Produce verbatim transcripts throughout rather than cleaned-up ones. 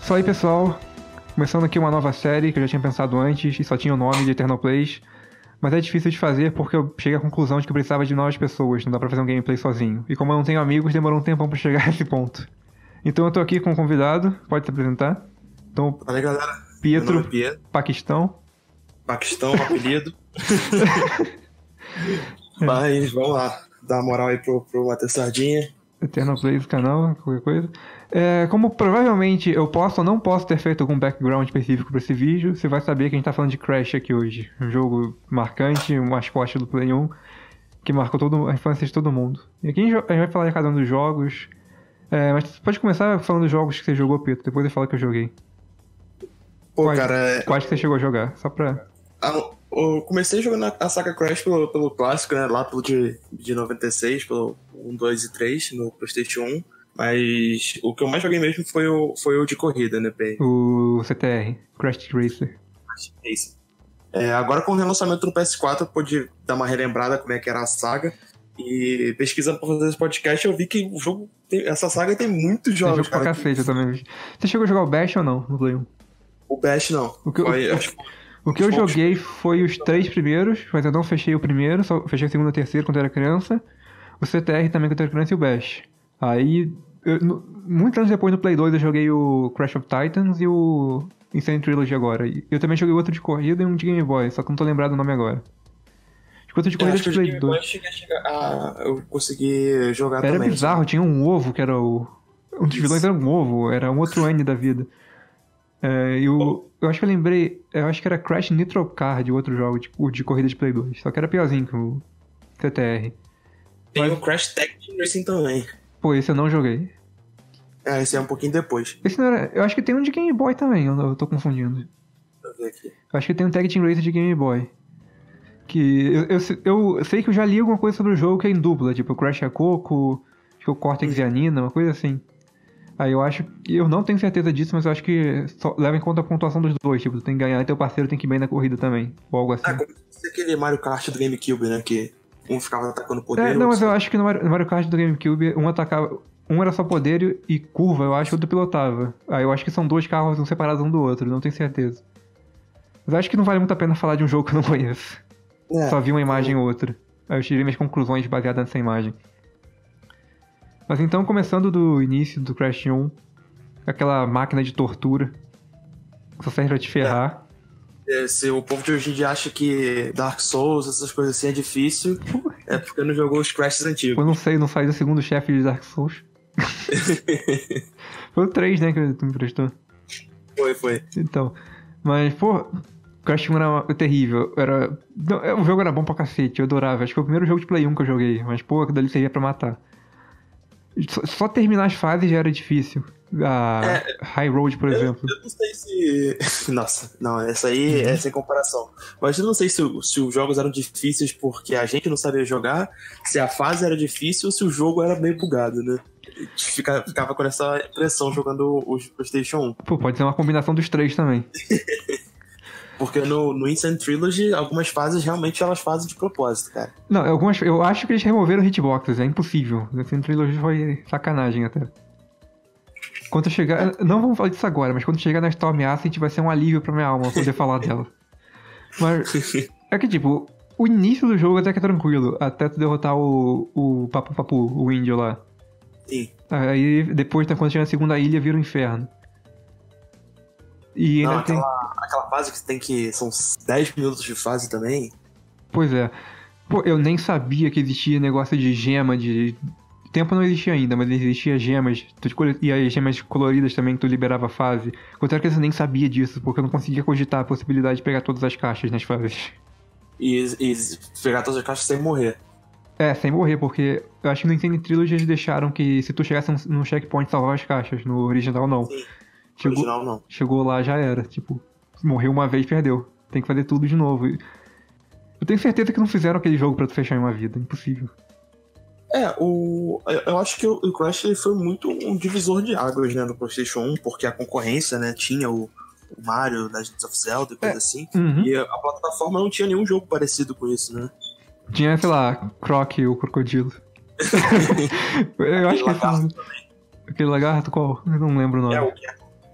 Fala aí, pessoal. Começando aqui uma nova série que eu já tinha pensado antes e só tinha o nome de Eternal Plays. Mas é difícil de fazer porque eu cheguei à conclusão de que eu precisava de novas pessoas, não dá pra fazer um gameplay sozinho. E como eu não tenho amigos, demorou um tempão pra chegar a esse ponto. Então eu tô aqui com um convidado, pode se apresentar. Então, Fala aí, galera. Pietro, é Pietro. Paquistão. Paquistão, apelido. Mas vamos lá, dar uma moral aí pro, pro Matheus Sardinha. Eternal Plays, canal, qualquer coisa. É, como provavelmente eu posso ou não posso ter feito algum background específico pra esse vídeo, você vai saber que a gente tá falando de Crash aqui hoje. Um jogo marcante, um mascote do Play um, que marcou todo, a infância de todo mundo. E aqui a gente vai falar de cada um dos jogos. É, mas você pode começar falando dos jogos que você jogou, Pedro, depois eu falo que eu joguei. Pô, quais, cara... É... Quais que você chegou a jogar? Só pra... Ah, eu comecei jogando a saga Crash pelo, pelo clássico, né? Lá pelo de, de noventa e seis, pelo um, dois e três, no PlayStation um. Mas o que eu mais joguei mesmo foi o, foi o de corrida, né, P? O C T R, Crash Racer. É isso. É, agora com o relançamento do P S quatro, eu pude dar uma relembrada como é que era a saga. E pesquisando pra fazer esse podcast, eu vi que o jogo tem, essa saga tem muitos jogos. Tem jogo pra cacete, eu também vi. Você chegou a jogar o Bash ou não, no Play um? O Bash não. O que, foi, o, acho, o que eu joguei foi os três primeiros, mas eu não fechei o primeiro, só fechei o segundo e o terceiro quando eu era criança. O C T R também quando eu era criança e o Bash. Aí, eu, no, muitos anos depois no Play dois eu joguei o Crash of Titans e o Insane Trilogy agora. E eu também joguei outro de corrida e um de Game Boy, só que não tô lembrado o nome agora. Outro de corrida de Play dois. Eu cheguei a chegar a... Eu consegui jogar era também. Era bizarro, assim. Tinha um ovo que era o... Um dos vilões era um ovo, era um outro N da vida. É, e o... Eu acho que eu lembrei... Eu acho que era Crash Nitro Kart, o outro jogo, tipo, de corrida de Play dois. Só que era piorzinho que o C T R. Tem Mas... o Crash Tag Team Racing também. Pô, esse eu não joguei. É, esse é um pouquinho depois. Esse não era... Eu acho que tem um de Game Boy também, eu, eu tô confundindo. Deixa eu ver aqui. Eu acho que tem um Tag Team Racing de Game Boy. Que eu, eu, eu sei que eu já li alguma coisa sobre o jogo que é em dupla, tipo o Crash a Coco, acho que o Cortex e a Nina, uma coisa assim. Aí eu acho que, eu não tenho certeza disso, mas eu acho que só leva em conta a pontuação dos dois, tipo, tu tem que ganhar e teu parceiro tem que ir bem na corrida também, ou algo assim. Ah, como se aquele Mario Kart do GameCube, né, que um ficava atacando poder. É, não, mas só... eu acho que no Mario, no Mario Kart do GameCube, um atacava, um era só poder e curva, eu acho, o outro pilotava. Aí eu acho que são dois carros um separados um do outro, não tenho certeza. Mas eu acho que não vale muito a pena falar de um jogo que eu não conheço. É, só vi uma imagem ou outra. Aí eu tirei minhas conclusões baseadas nessa imagem. Mas então, começando do início do Crash um, aquela máquina de tortura só serve pra te ferrar. É, se o povo de hoje em dia acha que Dark Souls, essas coisas assim é difícil, é porque não jogou os Crashs antigos. Eu não sei, não saí do segundo chefe de Dark Souls. Foi o três, né, que tu me prestou. Foi, foi. Então, mas, pô... Crash um era terrível, era... Não, o jogo era bom pra cacete, eu adorava. Acho que foi o primeiro jogo de Play um que eu joguei, mas pô, aquilo dali servia pra matar. Só, só terminar as fases já era difícil. A é, High Road, por eu, exemplo. Eu não sei se... Nossa, não, essa aí uhum. é sem comparação. Mas eu não sei se, se os jogos eram difíceis porque a gente não sabia jogar, se a fase era difícil ou se o jogo era meio bugado, né? Ficava, ficava com essa impressão jogando o PlayStation um. Pô, pode ser uma combinação dos três também. Porque no, no Insane Trilogy, algumas fases realmente elas fazem de propósito, cara. Não, algumas, eu acho que eles removeram hitboxes, é impossível. O Insane Trilogy foi sacanagem até. Quando eu chegar... É. Não vamos falar disso agora, mas quando chegar na Storm Ascent vai ser um alívio pra minha alma poder falar dela. Mas é que tipo, o início do jogo até que é tranquilo, até tu derrotar o, o Papu Papu, o índio lá. Sim. Aí depois, quando chega na segunda ilha, vira o inferno. E não, ainda aquela, tem... aquela fase que tem que... São dez minutos de fase também. Pois é. Pô, eu nem sabia que existia negócio de gema, de... Tempo não existia ainda, mas existia gemas. Tu escolhe... E as gemas coloridas também, que tu liberava a fase. Quando eu era criança, eu nem sabia disso, porque eu não conseguia cogitar a possibilidade de pegar todas as caixas nas fases. E, e pegar todas as caixas sem morrer. É, sem morrer, porque eu acho que no Insane Trilogy eles deixaram que se tu chegasse no checkpoint salvava as caixas. No original, não. Sim. Chegou, original não. Chegou lá, já era. Tipo, morreu uma vez, perdeu. Tem que fazer tudo de novo. Eu tenho certeza que não fizeram aquele jogo pra tu fechar em uma vida. Impossível. É, o... eu acho que o Crash ele foi muito um divisor de águas, né, no PlayStation um, porque a concorrência, né, tinha o, o Mario, Legends of Zelda e coisa é. assim. Uhum. E a plataforma não tinha nenhum jogo parecido com isso, né? Tinha, sei lá, Croc, o crocodilo. eu acho que esse... Aquele lagarto qual? Eu não lembro o nome. É o Gecko.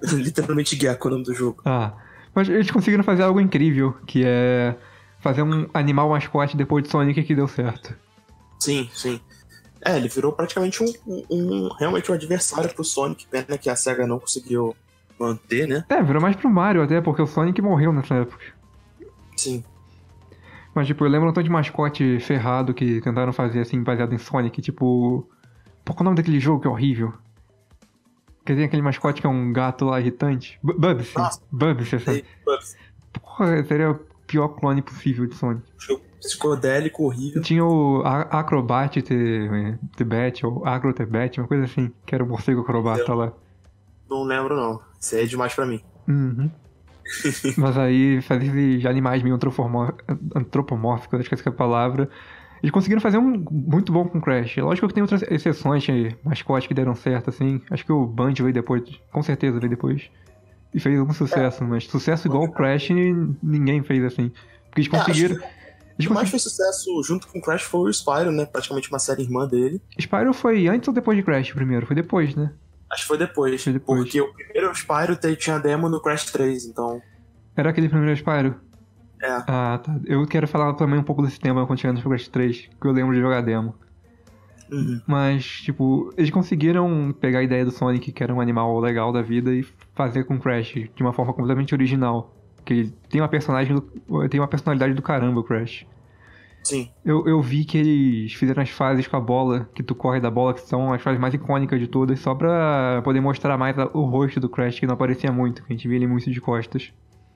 Literalmente Gecko é o nome do jogo. Ah, mas eles conseguiram fazer algo incrível, que é fazer um animal mascote depois de Sonic que deu certo. Sim, sim. É, ele virou praticamente um, um, um realmente um adversário pro Sonic, pena que a SEGA não conseguiu manter, né? É, virou mais pro Mario até, porque o Sonic morreu nessa época. Sim. Mas, tipo, eu lembro um tanto de mascote ferrado que tentaram fazer, assim, baseado em Sonic, tipo... Pô, qual é o nome daquele jogo que é horrível? Que tem aquele mascote que é um gato lá irritante. B- Bubsy. Nossa. Bubsy, essa... Ei, Bugs, Porra, seria o pior clone possível de Sonic. jogo psicodélico, horrível. Tinha o A- Acrobat The, The Bat, ou Agro The Bat, uma coisa assim, que era o morcego acrobata lá. Não lembro, não. Isso aí é demais pra mim. Uhum. Mas aí fazia esses animais meio antropomor- antropomórficos, acho que essa é a palavra. Eles conseguiram fazer um muito bom com Crash. Lógico que tem outras exceções, eh, mascotes que deram certo, assim. Acho que o Banjo veio depois, com certeza veio depois. E fez algum sucesso, mas sucesso igual o Crash ninguém fez assim. Porque eles É, acho conseguiram. que Eles O que mais consegui- fez sucesso junto com o Crash foi o Spyro, né? Praticamente uma série irmã dele. Spyro foi antes ou depois de Crash primeiro? Foi depois, né? Acho que foi depois. Foi depois. Porque o primeiro Spyro te- tinha demo no Crash três, então. Era aquele primeiro Spyro? É. Ah, tá. Eu quero falar também um pouco desse tema quando chegar no Crash três, que eu lembro de jogar demo. Uhum. Mas, tipo, eles conseguiram pegar a ideia do Sonic, que era um animal legal da vida, e fazer com Crash de uma forma completamente original. Que ele tem uma personagem do- tem uma personalidade do caramba, o Crash. Sim. Eu, eu vi que eles fizeram as fases com a bola, que tu corre da bola, que são as fases mais icônicas de todas, só pra poder mostrar mais a- o rosto do Crash, que não aparecia muito, que a gente via ele muito de costas.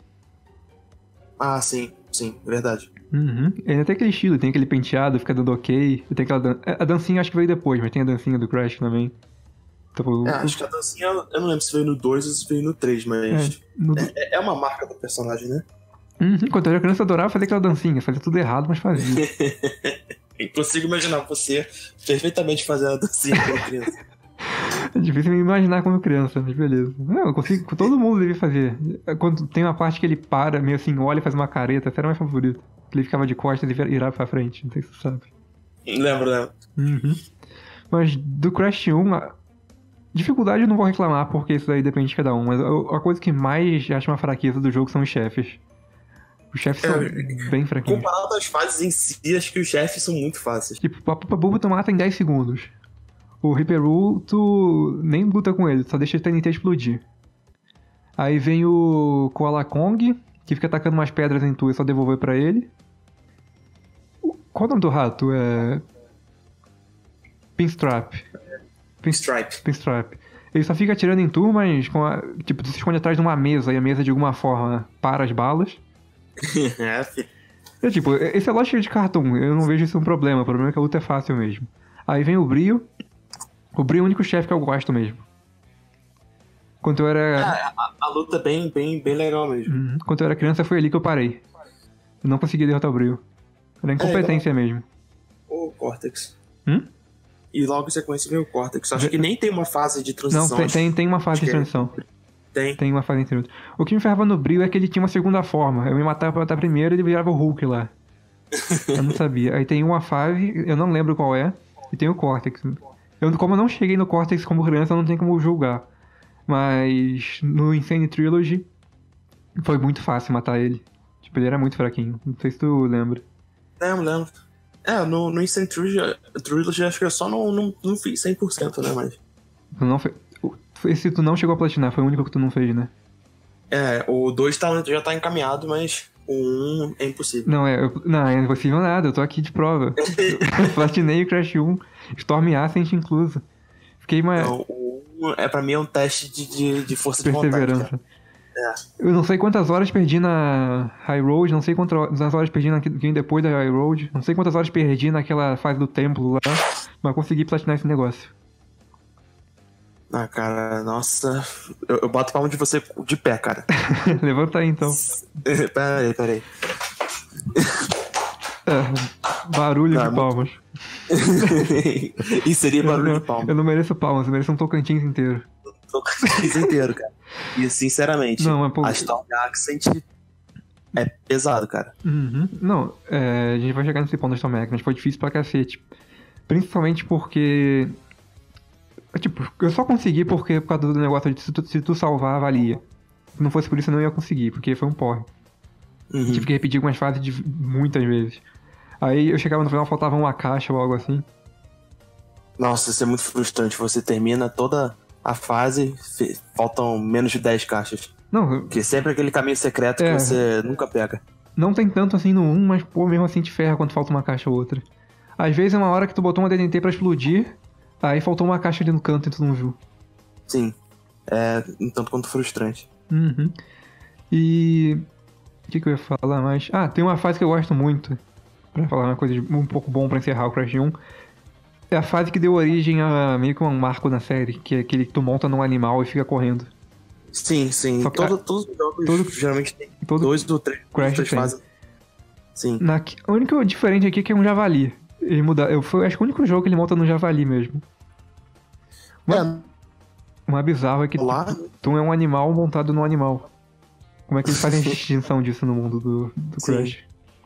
Ah, sim, sim, verdade. Uhum. Ele tem aquele estilo, tem aquele penteado, fica dando ok. Tem aquela dan... A dancinha acho que veio depois, mas tem a dancinha do Crash também. Então, É, acho que a dancinha, eu não lembro se veio no dois ou se veio no três, mas. no... É, é uma marca do personagem, né? Uhum. Quando eu era criança, eu adorava fazer aquela dancinha. Fazia tudo errado, mas fazia. Eu consigo imaginar você perfeitamente fazendo a dancinha como criança. É difícil me imaginar como criança, mas beleza. Não, eu consigo, todo mundo devia fazer. Quando tem uma parte que ele para, meio assim, olha e faz uma careta, essa era a minha favorita. Que ele ficava de costas e virava pra frente, não sei se você sabe. Lembro, lembro. Uhum. Mas do Crash um, a dificuldade eu não vou reclamar, porque isso daí depende de cada um. Mas a a coisa que mais acho uma fraqueza do jogo são os chefes. Os chefes são É, bem fraquinhos. Comparado às fases em si, acho que os chefes são muito fáceis. Tipo, a Pupa Bulba tu mata em dez segundos. O Ripperoo, tu nem luta com ele, só deixa a T N T explodir. Aí vem o Koala Kong, que fica atacando umas pedras em tu e só devolver pra ele. O- Qual é o nome do rato? É... Pinstrap. Pin- Stripe. Pinstrap. Ele só fica atirando em tu, mas com a... tipo, tu se esconde atrás de uma mesa e a mesa de alguma forma para as balas. É, filho. É tipo, esse é lógico de cartoon, eu não vejo isso um problema, o problema é que a luta é fácil mesmo. Aí vem o Brio. O Brio é o único chefe que eu gosto mesmo. Quando eu era. A, a luta é bem, bem, bem legal mesmo. Uhum. Quando eu era criança foi ali que eu parei. Eu não conseguia derrotar o Brio. Era incompetência mesmo. O Cortex. Hum? E logo em sequência vem o Cortex. Acho que nem tem uma fase de Não, transição. tem, acho- tem, tem uma fase acho de que é- transição. Tem. Tem uma fase entre outras. O que me ferrava no Brio é que ele tinha uma segunda forma. Eu me matava pra matar primeiro e ele virava o Hulk lá. Eu não sabia. Aí tem uma fase, eu não lembro qual é, e tem o Cortex. Eu, como eu não cheguei no Cortex como criança, eu não tenho como julgar. Mas no Insane Trilogy foi muito fácil matar ele. Tipo, ele era muito fraquinho. Não sei se tu lembra. Lembro, lembro. É, no, no Instant Trilogy, Trilogy acho que eu só não, não, não fiz cem por cento, né, mas... Tu não fe... Esse tu não chegou a platinar, foi o único que tu não fez, né? É, o dois tá, já tá encaminhado, mas o um é impossível. Não, é, eu, não, é impossível nada, eu tô aqui de prova. Eu platinei o Crash um, Storm Ascent incluso. Fiquei uma Não, o um é, pra mim, é um teste de, de, de força de vontade, perseverança. cara. É. Eu não sei quantas horas perdi na High Road, não sei quantas horas perdi na game depois da High Road, não sei quantas horas perdi naquela fase do templo lá, mas consegui platinar esse negócio. Ah, cara, nossa... Eu, eu bato palma de você de pé, cara. Levanta aí então. Pera aí, pera aí. É, barulho Tá, de palmas. Isso seria barulho eu, de palma. eu não mereço palmas, eu mereço um Tocantins inteiro. Tô com o país inteiro, cara. E sinceramente, Não, mas, pô- a Storm Accent é pesado, cara. Uhum. Não, é, a gente vai chegar nesse ponto da Storm Ascent, mas foi difícil pra cacete. Principalmente porque Tipo, eu só consegui porque por causa do negócio de se tu, se tu salvar, valia. Se não fosse por isso, eu não ia conseguir, porque foi um porre. Uhum. Tive que repetir algumas fases de muitas vezes. Aí eu chegava no final, faltava uma caixa ou algo assim. Nossa, isso é muito frustrante. Você termina toda a fase, fe- faltam menos de dez caixas. Não, Porque sempre aquele caminho secreto É. que você nunca pega. não tem tanto assim no um, mas pô, mesmo assim te ferra quando falta uma caixa ou outra. Às vezes é uma hora que tu botou uma D N T pra explodir, aí faltou uma caixa ali no canto e tu não viu. Sim. É um tanto quanto frustrante. Uhum. E... o que, que eu ia falar mais? Ah, tem uma fase que eu gosto muito, pra falar uma coisa de- um pouco bom pra encerrar o Crash um. É a fase que deu origem a meio que um marco na série, que é aquele que tu monta num animal e fica correndo. Sim, sim. Só que- Todo- todos os jogos todo- geralmente tem todo dois ou três, Crash três tem. fases. Sim. Na, a única diferente aqui é que é um javali. Ele muda, eu foi, acho que o único jogo que ele monta no javali mesmo. Uma, É, uma bizarra é que lá, tu, tu é um animal montado num animal. Como é que eles fazem a distinção disso no mundo do, do Sim. Crash?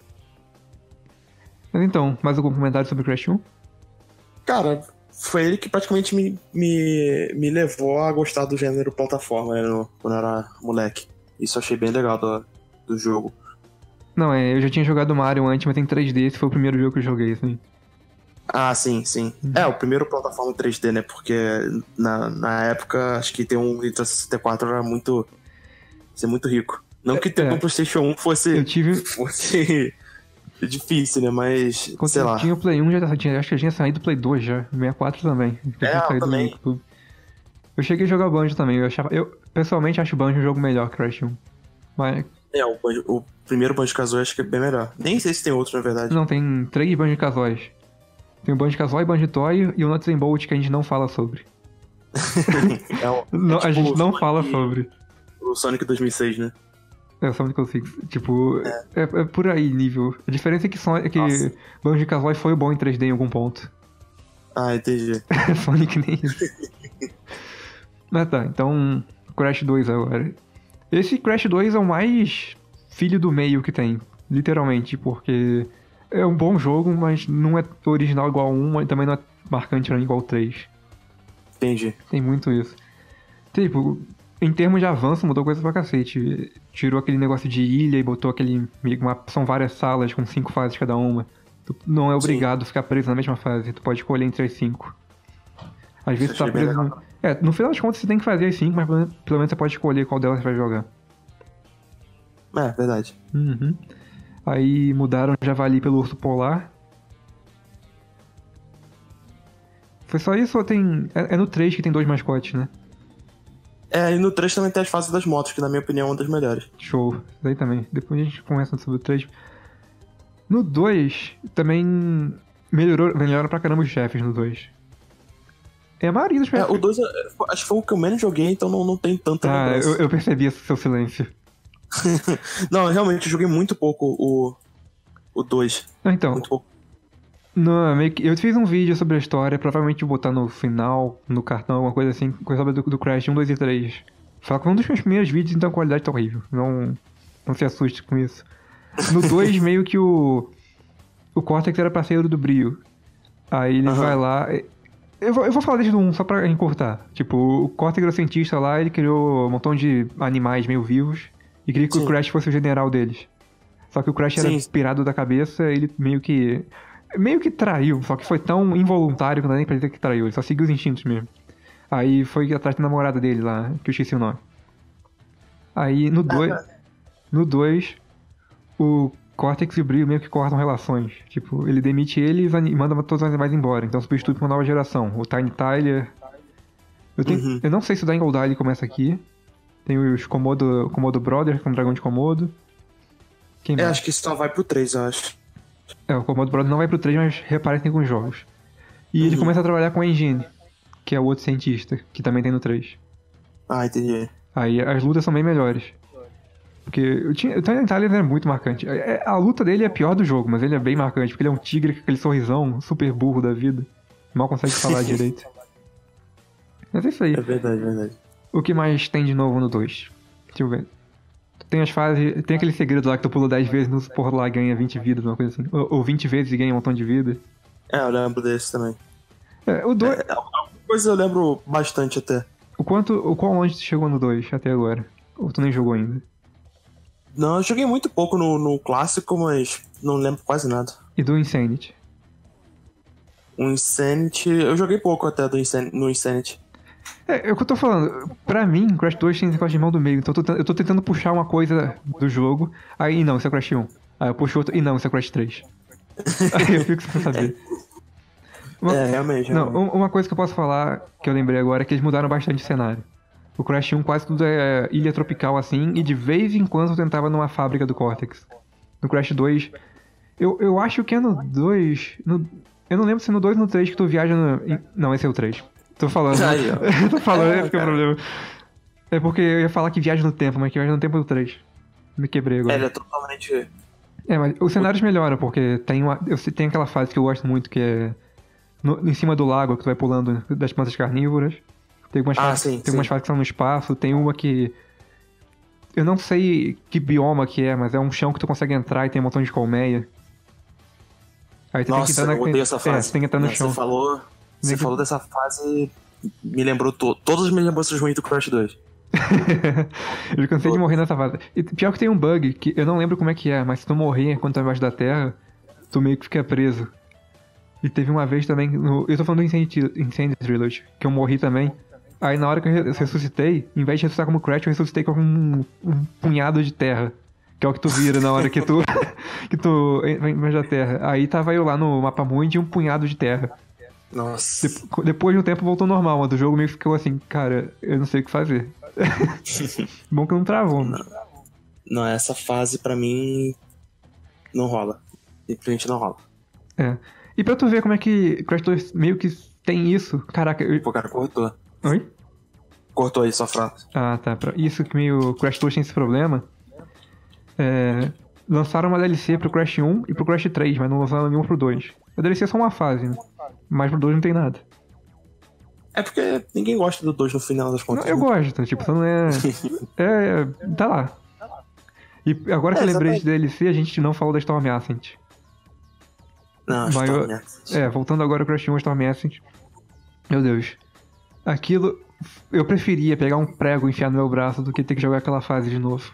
Mas então, mais algum comentário sobre Crash um? cara, foi ele que praticamente me, me, me levou a gostar do gênero plataforma, né, no- quando eu era moleque. Isso eu achei bem legal do, do jogo. Não, é, eu já tinha jogado Mario antes, mas em três D, esse foi o primeiro jogo que eu joguei, assim. Ah, sim, sim. Uhum. É, o primeiro plataforma três D, né? Porque na, na época, acho que ter um Nintendo sessenta e quatro era muito. Ser muito rico. Não que ter É. um PlayStation um fosse. Eu tive... fosse difícil, né? Mas. Quando sei eu lá. tinha o Play um, já tinha, acho que já tinha saído o Play dois já. O sessenta e quatro também. Já É, tinha eu saído no também. YouTube. Eu cheguei a jogar Banjo também. Eu, achava, eu pessoalmente acho Banjo um jogo melhor que Crash um. Mas É, o, Banjo- o primeiro Banjo-Kazooie acho que é bem melhor. Nem sei se tem outro, na verdade. não, tem três Banjo-Kazooies. Tem o Banjo-Kazooie, Banjo-Toy e o Nuts and Bolt que a gente não fala sobre. É o- Não, é a tipo gente o não Sonic- fala sobre. O Sonic dois mil e seis, né? É, Sonic Six. Tipo, é. É, por aí nível. A diferença é que, Son é que Nossa. Banjo-Kazooie foi bom em três D em algum ponto. Ah, entendi. Sonic nem isso. Mas tá, então Crash dois agora. Esse Crash dois é o mais filho do meio que tem, literalmente, porque é um bom jogo, mas não é original igual ao um, e também não é marcante pra mim igual ao três. Entendi. Tem muito isso. Tipo, em termos de avanço, mudou coisa pra cacete. Tirou aquele negócio de ilha e botou aquele... Uma, são várias salas com cinco fases cada uma. Tu não é obrigado a ficar preso na mesma fase, tu pode escolher entre as cinco. Às vezes tu tá achei bem preso... legal. É, no final das contas você tem que fazer as cinco, mas pelo pelo menos você pode escolher qual delas você vai jogar. É, verdade. Uhum. Aí mudaram o Javali pelo Urso Polar. Foi só isso ou tem... É, é no três que tem dois mascotes, né? É, e no três também tem as fases das motos, que na minha opinião é uma das melhores. Show. Isso aí também. Depois a gente conversa sobre o três. No dois, também melhorou, melhoraram pra caramba os chefes no dois. É a maioria dos É, chefes. o dois, acho que foi o que eu menos joguei, então não, não tem tanta Ah, lembrança. eu, eu percebi esse seu silêncio. Não, realmente, eu joguei muito pouco o o dois. Ah, então, Muito pouco. no, meio que, eu fiz um vídeo sobre a história, provavelmente vou botar no final, no cartão, alguma coisa assim, coisa sobre do, do Crash um, dois e três. Só que foi um dos meus primeiros vídeos, então a qualidade tá horrível. Não, não se assuste com isso. No dois, meio que o. O Cortex era parceiro do Brio. Aí ele Aham. vai lá. Eu vou, eu vou falar desde o um, só pra encurtar. Tipo, o Cortex era cientista lá, ele criou um montão de animais meio vivos e queria que Sim. o Crash fosse o general deles. Só que o Crash era Sim. pirado da cabeça, ele meio que. Meio que traiu, só que foi tão involuntário que não dá nem pra dizer que traiu, ele só seguiu os instintos mesmo. Aí foi atrás da namorada dele lá, que eu esqueci o nome. Aí no dois. No dois, o Cortex e o Brio meio que cortam relações. Tipo, ele demite ele e manda todos os animais embora. Então substitui pra uma nova geração. O Tiny Tyler. Eu, tenho, Uhum. eu não sei se o Dangle Dali começa aqui. Tem os Komodo, Komodo Brothers, com o dragão de Komodo. Quem É, mais? acho que isso só vai pro três, eu acho. É, o Komodo Brothers não vai pro três, mas reaparecem com os jogos. E ele Uhum. começa a trabalhar com a Engine, que é o outro cientista, que também tem no três. Ah, entendi. Aí as lutas são bem melhores. Porque eu tinha, o Tiny Tyler é muito marcante. É- A luta dele é a pior do jogo, mas ele é bem marcante, porque ele é um tigre com aquele sorrisão super burro da vida. Mal consegue falar direito. Mas é isso aí. É verdade, é verdade. O que mais tem de novo no dois? Deixa eu ver. Tem as fases. Tem aquele segredo lá que tu pula dez vezes no porra lá e ganha vinte vidas, uma coisa assim. Ou, ou vinte vezes e ganha um montão de vida. É, eu lembro desse também. É, o dois. É, coisa eu lembro bastante até. O quanto, o quão longe tu chegou no dois até agora? Ou tu nem jogou ainda? Não, eu joguei muito pouco no, no clássico, mas não lembro quase nada. E do Insanity? O Insanity, eu joguei pouco até do Insan- no Insanity. É, é o que eu tô falando. Pra mim, Crash dois tem esse negócio de mão do meio. Então eu tô, eu tô tentando puxar uma coisa do jogo. Aí, não, isso é Crash um. Aí eu puxo outro. E não, isso é Crash três. Aí eu fico sem saber. Uma, É, realmente. não, realmente. um- uma coisa que eu posso falar, que eu lembrei agora, é que eles mudaram bastante o cenário. O Crash um quase tudo é ilha tropical assim, e de vez em quando eu tentava numa fábrica do Cortex. No Crash dois, eu, eu acho que é no dois. No, eu não lembro se é no dois ou no três que tu viaja no. em- Não, esse é o três. Tô falando. Aí, ó. Tô falando, É, esse que é o cara. problema. É porque eu ia falar que viaja no tempo, mas que viaja no tempo é o três. Me quebrei É, agora. ele é totalmente. É, mas os cenários melhoram, porque tem, uma, eu sei- tem aquela fase que eu gosto muito, que é no- em cima do lago, que tu vai pulando das plantas carnívoras. Tem algumas, Ah, fases, sim, tem sim. algumas fases que são no espaço, tem uma que... Eu não sei que bioma que é, mas é um chão que tu consegue entrar e tem um montão de colmeia. Aí tu tem que Nossa, entrar na... eu odeio essa É, fase. tu tem que entrar no Né, chão. Você falou, você que- falou dessa fase, me lembrou to... todas as minhas lembranças ruins do Crash dois. Eu cansei de morrer nessa fase. E pior que tem um bug, que eu não lembro como é que é, mas se tu morrer quando tá embaixo da terra, tu meio que fica preso. E teve uma vez também, no, eu tô falando do Insanity, Insanity Trilogy, que eu morri também. Aí na hora que eu re- ressuscitei, em vez de ressuscitar como Crash, eu ressuscitei com um, um punhado de terra. Que é o que tu vira na hora que tu, que tu vai embaixo da terra. Aí tava eu lá no mapa mundi e um punhado de terra. Nossa. Dep- depois de um tempo voltou normal, mas o jogo meio que ficou assim, cara, eu não sei o que fazer. Bom que não travou, né? Não, essa fase pra mim não rola. Simplesmente não rola. É. E pra tu ver como é que Crash dois meio que tem isso, caraca, eu... Pô, cara, cortou. Oi? Cortou aí sua frase. Ah, tá. Pra... Isso que meio Crash dois tem esse problema. É... Lançaram uma D L C pro Crash um e pro Crash três, mas não lançaram nenhum pro dois. A D L C é só uma fase, né? Mas pro dois não tem nada. É porque ninguém gosta do dois no final das Não, contas. eu né? gosto, tipo, só não é... é... Tá lá. E agora que É, eu lembrei de exatamente. D L C, a gente não falou da Storm Ascent. Não, acho que Mas tá eu- merda. É, voltando agora ao Crash um Storm Ascent. Meu Deus. Aquilo... Eu preferia pegar um prego e enfiar no meu braço do que ter que jogar aquela fase de novo.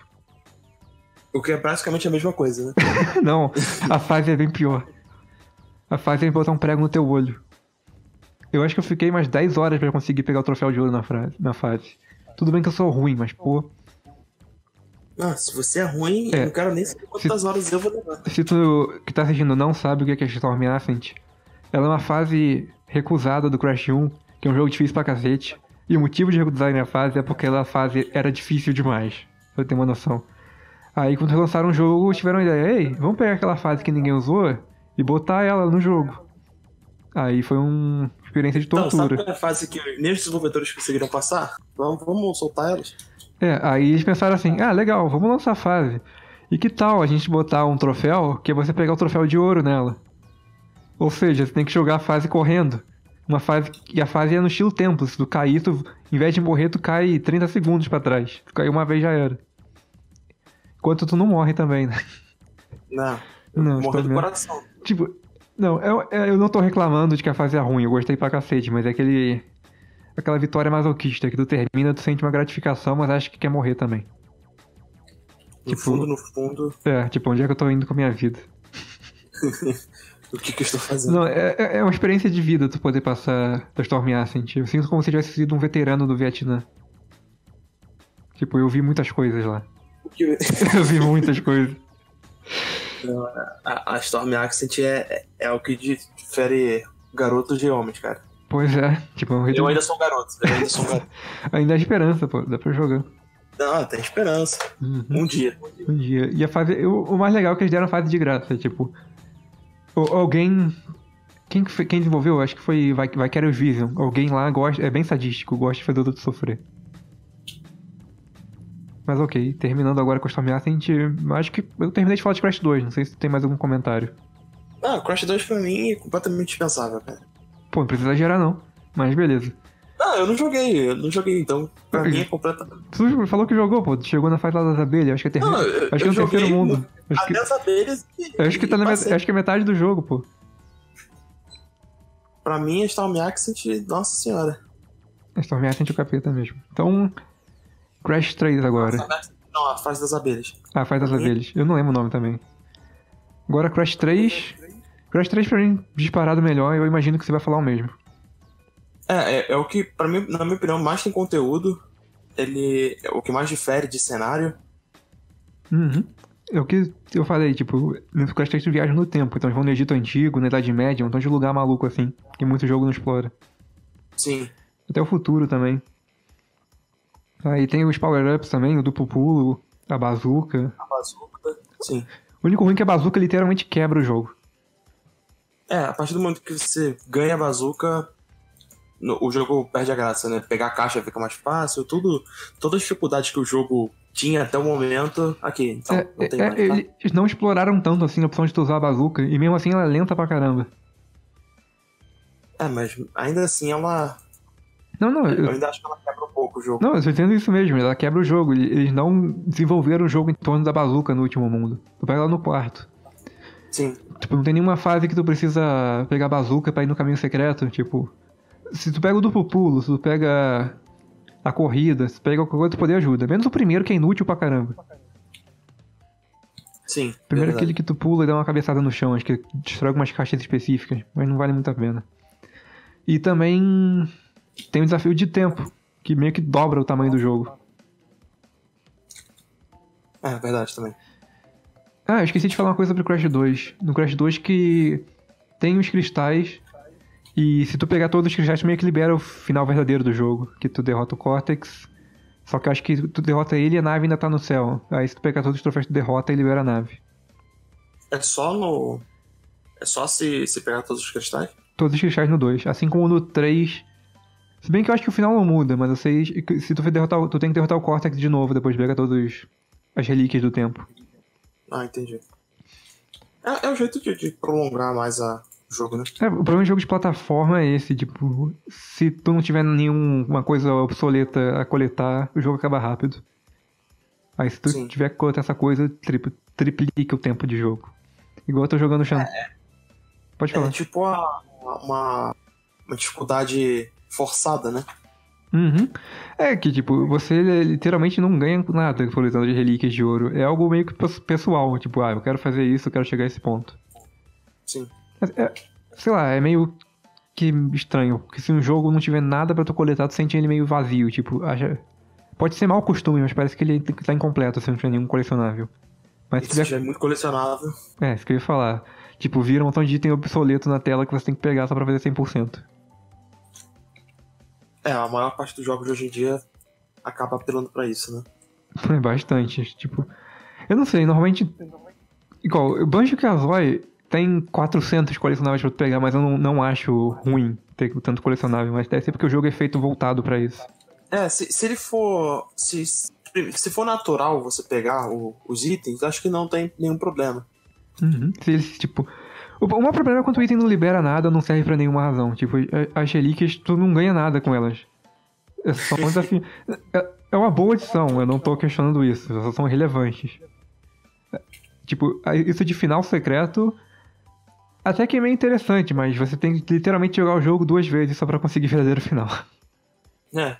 O que é praticamente a mesma coisa, né? Não, a fase é bem pior. A fase é botar um prego no teu olho. Eu acho que eu fiquei mais dez horas pra conseguir pegar o troféu de ouro na, frase, na fase. Tudo bem que eu sou ruim, mas pô... Não, se você é ruim, É. eu não quero nem saber quantas horas eu vou levar. Se tu que tá assistindo não sabe o que é Storm Ascent, ela é uma fase recusada do Crash um, que é um jogo difícil pra cacete. E o motivo de recusarem a fase é porque a fase era difícil demais, pra eu ter uma noção. Aí quando lançaram o jogo, tiveram a ideia, ei, vamos pegar aquela fase que ninguém usou e botar ela no jogo. Aí foi uma experiência de Então, sabe tortura. qual é a fase que nem os desenvolvedores conseguiram passar? Vamos, vamos soltar elas. É, aí eles pensaram assim, ah, legal, vamos lançar a fase. E que tal a gente botar um troféu, que é você pegar o troféu de ouro nela? Ou seja, você tem que jogar a fase correndo. Uma fase, e a fase é no estilo tempo, se tu cair, tu, em vez de morrer, tu cai trinta segundos pra trás. Tu caiu uma vez, já era. Enquanto tu não morre também, né? Não, Não, morrer do estou vendo. coração. Tipo, não, eu, eu não tô reclamando de que a fase é ruim, eu gostei pra cacete, mas é aquele... Aquela vitória masoquista, que tu termina, tu sente uma gratificação, mas acha que quer morrer também. No Tipo- fundo, no fundo, É, tipo, onde é que eu tô indo com a minha vida? o que, que eu estou fazendo? Não, é, é é uma experiência de vida tu poder passar da Storm Ascent. Eu sinto como se eu tivesse sido um veterano do Vietnã. Tipo, eu vi muitas coisas lá. O que- Eu vi muitas coisas. a, a Storm Accent é, é, é o que difere garotos de homens, cara. Pois é, tipo, é um reto- Eu ainda sou um garoto, eu ainda sou um garoto. ainda há esperança, pô, dá pra jogar. Não, tem esperança. Uhum. Um dia. Um dia. E a fase. O, o mais legal é que eles deram a fase de graça, tipo. o- alguém. Quem, que foi- quem desenvolveu? Acho que foi Vai- Vicarious Vision. Alguém lá gosta. É bem sadístico, gosta de fazer o outro sofrer. Mas ok, terminando agora com a Storm Ascent, acho que eu terminei de falar de Crash dois, não sei se tem mais algum comentário. Ah, Crash dois pra mim é completamente dispensável, cara. Pô, não precisa exagerar não, mas beleza. Não, eu não joguei, eu não joguei, então pra mim é completamente... Tu falou que jogou, pô, tu chegou na fase lá das abelhas, acho que é termi... Não, eu- acho que é eu no terceiro joguei mundo. Acho que, Até as abelhas e, acho que tá na e met... passei. acho que é metade do jogo, pô. Pra mim, a Storm Accent, nossa senhora. Storm Ascent é o capeta mesmo. Então, Crash três agora. Não, a fase das abelhas. Ah, faz das abelhas. Eu não lembro o nome também. Agora Crash três. Crash três pra mim, disparado melhor, eu imagino que você vai falar o mesmo. É, é, é o que, pra mim, na minha opinião, mais tem conteúdo. Ele é o que mais difere de cenário. Uhum. É o que eu falei, tipo, no Crash três tu viaja no tempo, então eles vão no Egito Antigo, na Idade Média, um montão de lugar maluco assim, que muito jogo não explora. Sim. Até o futuro também. Aí tem os power-ups também, o duplo pulo, a bazuca. A bazuca, sim. O único ruim é que a bazuca literalmente quebra o jogo. É, a partir do momento que você ganha a bazuca, no, o jogo perde a graça, né? Pegar a caixa fica mais fácil, tudo, todas as dificuldades que o jogo tinha até o momento, aqui, então É, não tem é, mais, tá? eles não exploraram tanto assim a opção de tu usar a bazuca, e mesmo assim ela é lenta pra caramba. É, mas ainda assim ela... Não, não, Eu eu, ainda acho que ela quebra um pouco o jogo. não, eu tô entendendo isso mesmo, ela quebra o jogo. Eles não desenvolveram o jogo em torno da bazuca no último mundo. Tu pega lá no quarto. Sim. Tipo, não tem nenhuma fase que tu precisa pegar a bazuca pra ir no caminho secreto. Tipo, se tu pega o duplo pulo, se tu pega a corrida, se tu pega qualquer outro poder ajuda. Menos o primeiro, que é inútil pra caramba. Sim. O primeiro é verdade. aquele que tu pula e dá uma cabeçada no chão, acho que destrói algumas caixas específicas, mas não vale muito a pena. E também tem o desafio de tempo, que meio que dobra o tamanho do jogo. É, verdade também. Ah, eu esqueci de falar uma coisa sobre o Crash dois. No Crash dois que tem os cristais, e se tu pegar todos os cristais, tu meio que libera o final verdadeiro do jogo, que tu derrota o Cortex. Só que eu acho que tu derrota ele e a nave ainda tá no céu. Aí se tu pegar todos os troféus, tu derrota e libera a nave. É só no... É só se, se pegar todos os cristais? Todos os cristais no dois. Assim como no três. Se bem que eu acho que o final não muda, mas eu sei que se tu for derrotar, o- tu tem que derrotar o Cortex de novo depois de pegar todas as relíquias do tempo. Ah, entendi. É, é o jeito de, de prolongar mais a, o jogo, né? É, o problema de jogo de plataforma é esse, tipo, se tu não tiver nenhuma coisa obsoleta a coletar, o jogo acaba rápido. Aí se tu Sim. tiver que coletar essa coisa, tripl- triplica o tempo de jogo. Igual eu tô jogando Shan. Pode falar. É tipo a- uma, uma dificuldade forçada, né? Uhum. É que, tipo, você literalmente não ganha nada coletando de relíquias de ouro. É algo meio que pes- pessoal, tipo, ah, eu quero fazer isso, eu quero chegar a esse ponto. Sim. Mas é- sei lá, é meio que estranho, porque se um jogo não tiver nada pra tu coletar, tu sente ele meio vazio, tipo, acha... Pode ser mau costume, mas parece que ele tá incompleto se não tiver nenhum colecionável. Mas se Isso tiver... já é muito colecionável. É, isso que eu ia falar. Tipo, vira um montão de item obsoleto na tela que você tem que pegar só pra fazer cem por cento. É, a maior parte dos jogos de hoje em dia acaba apelando pra isso, né? É bastante, tipo... Eu não sei, normalmente... Igual, o Banjo-Kazooie tem quatrocentos colecionáveis pra tu pegar, mas eu não, não acho ruim ter tanto colecionável, mas deve ser porque o jogo é feito voltado pra isso. É, se, se ele for... Se, se for natural você pegar o- os itens, acho que não tem nenhum problema. Uhum. Se eles, tipo... O o maior problema é quando o item não libera nada, não serve pra nenhuma razão. Tipo, a- as relíquias, tu não ganha nada com elas. É só um desafio. É, é uma boa adição, eu não tô questionando isso, elas só são relevantes. É, tipo, a- isso de final secreto até que é meio interessante, mas você tem que literalmente jogar o jogo duas vezes só pra conseguir o verdadeiro final. É,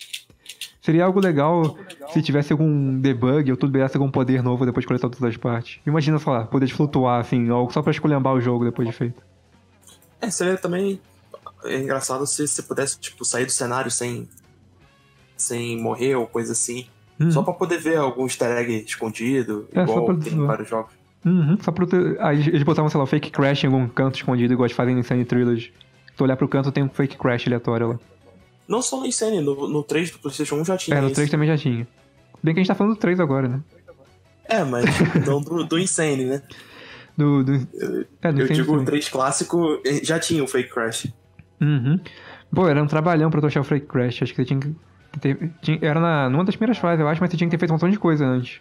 Seria algo legal se tivesse algum debug ou tudo liberasse algum poder novo depois de coletar todas as partes. Imagina, sei lá, poder de flutuar, assim, algo só pra esculhambar o jogo depois de feito. é seria também é engraçado se você pudesse, tipo, sair do cenário sem, sem morrer ou coisa assim. Uhum. Só pra poder ver algum easter egg escondido, É, só igual pra tem em zoar. vários jogos. Uhum, só pra ter... Aí eles- eles botavam, sei lá, fake crash em algum canto escondido, igual de fazem no Insane Trilogy. Se tu olhar pro canto, tem um fake crash aleatório lá. Não só no Insane, no, no três do PlayStation um já tinha É, no isso. três também já tinha. Bem que a gente tá falando do três agora, né? É, mas não do, do Insane, né? Do... do... É, do Eu Insane digo o também. três clássico, eh, já tinha o Fake Crash. Uhum. Pô, era um trabalhão pra tu achar o fake crash. Acho que você tinha que... ter- tinha- Era na... numa das primeiras fases, eu acho, mas você tinha que ter feito um montão de coisa antes.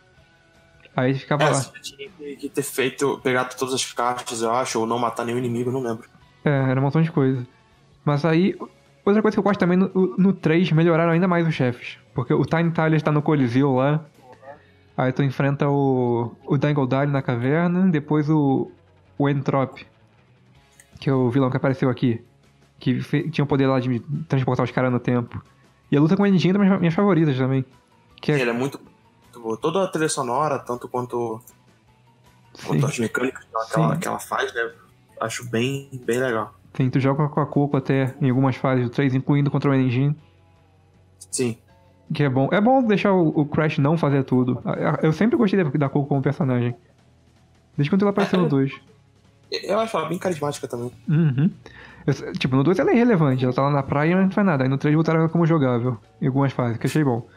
Aí ficava É, lá. você tinha que- que ter feito, pegado todas as caixas, eu acho, ou não matar nenhum inimigo, não lembro. É, era um montão de coisa. Mas aí, outra coisa que eu gosto também, no, no três melhoraram ainda mais os chefes. Porque o Tiny Tyler tá no Coliseu lá. Aí tu enfrenta o, o Dangle na caverna. Depois o, o Entrop, que é o vilão que apareceu aqui. Que fe- tinha o poder lá de transportar os caras no tempo. E a luta com o N G é uma das minhas favoritas também. Que é... Ele é muito, muito boa. Toda a trilha sonora, tanto quanto, quanto as mecânicas que ela, que ela faz, né? Acho bem, bem legal. Sim, tu joga com a Coco até em algumas fases do três, incluindo contra o N G. Sim. Que é bom. É bom deixar o, o Crash não fazer tudo. Eu sempre gostei da, da Coco como personagem. Desde quando ela apareceu é, no dois. Eu acho ela bem carismática também. Uhum. Eu, tipo, no dois ela é irrelevante. Ela tá lá na praia e não faz nada. Aí no três botaram ela como jogável. Em algumas fases, que achei bom.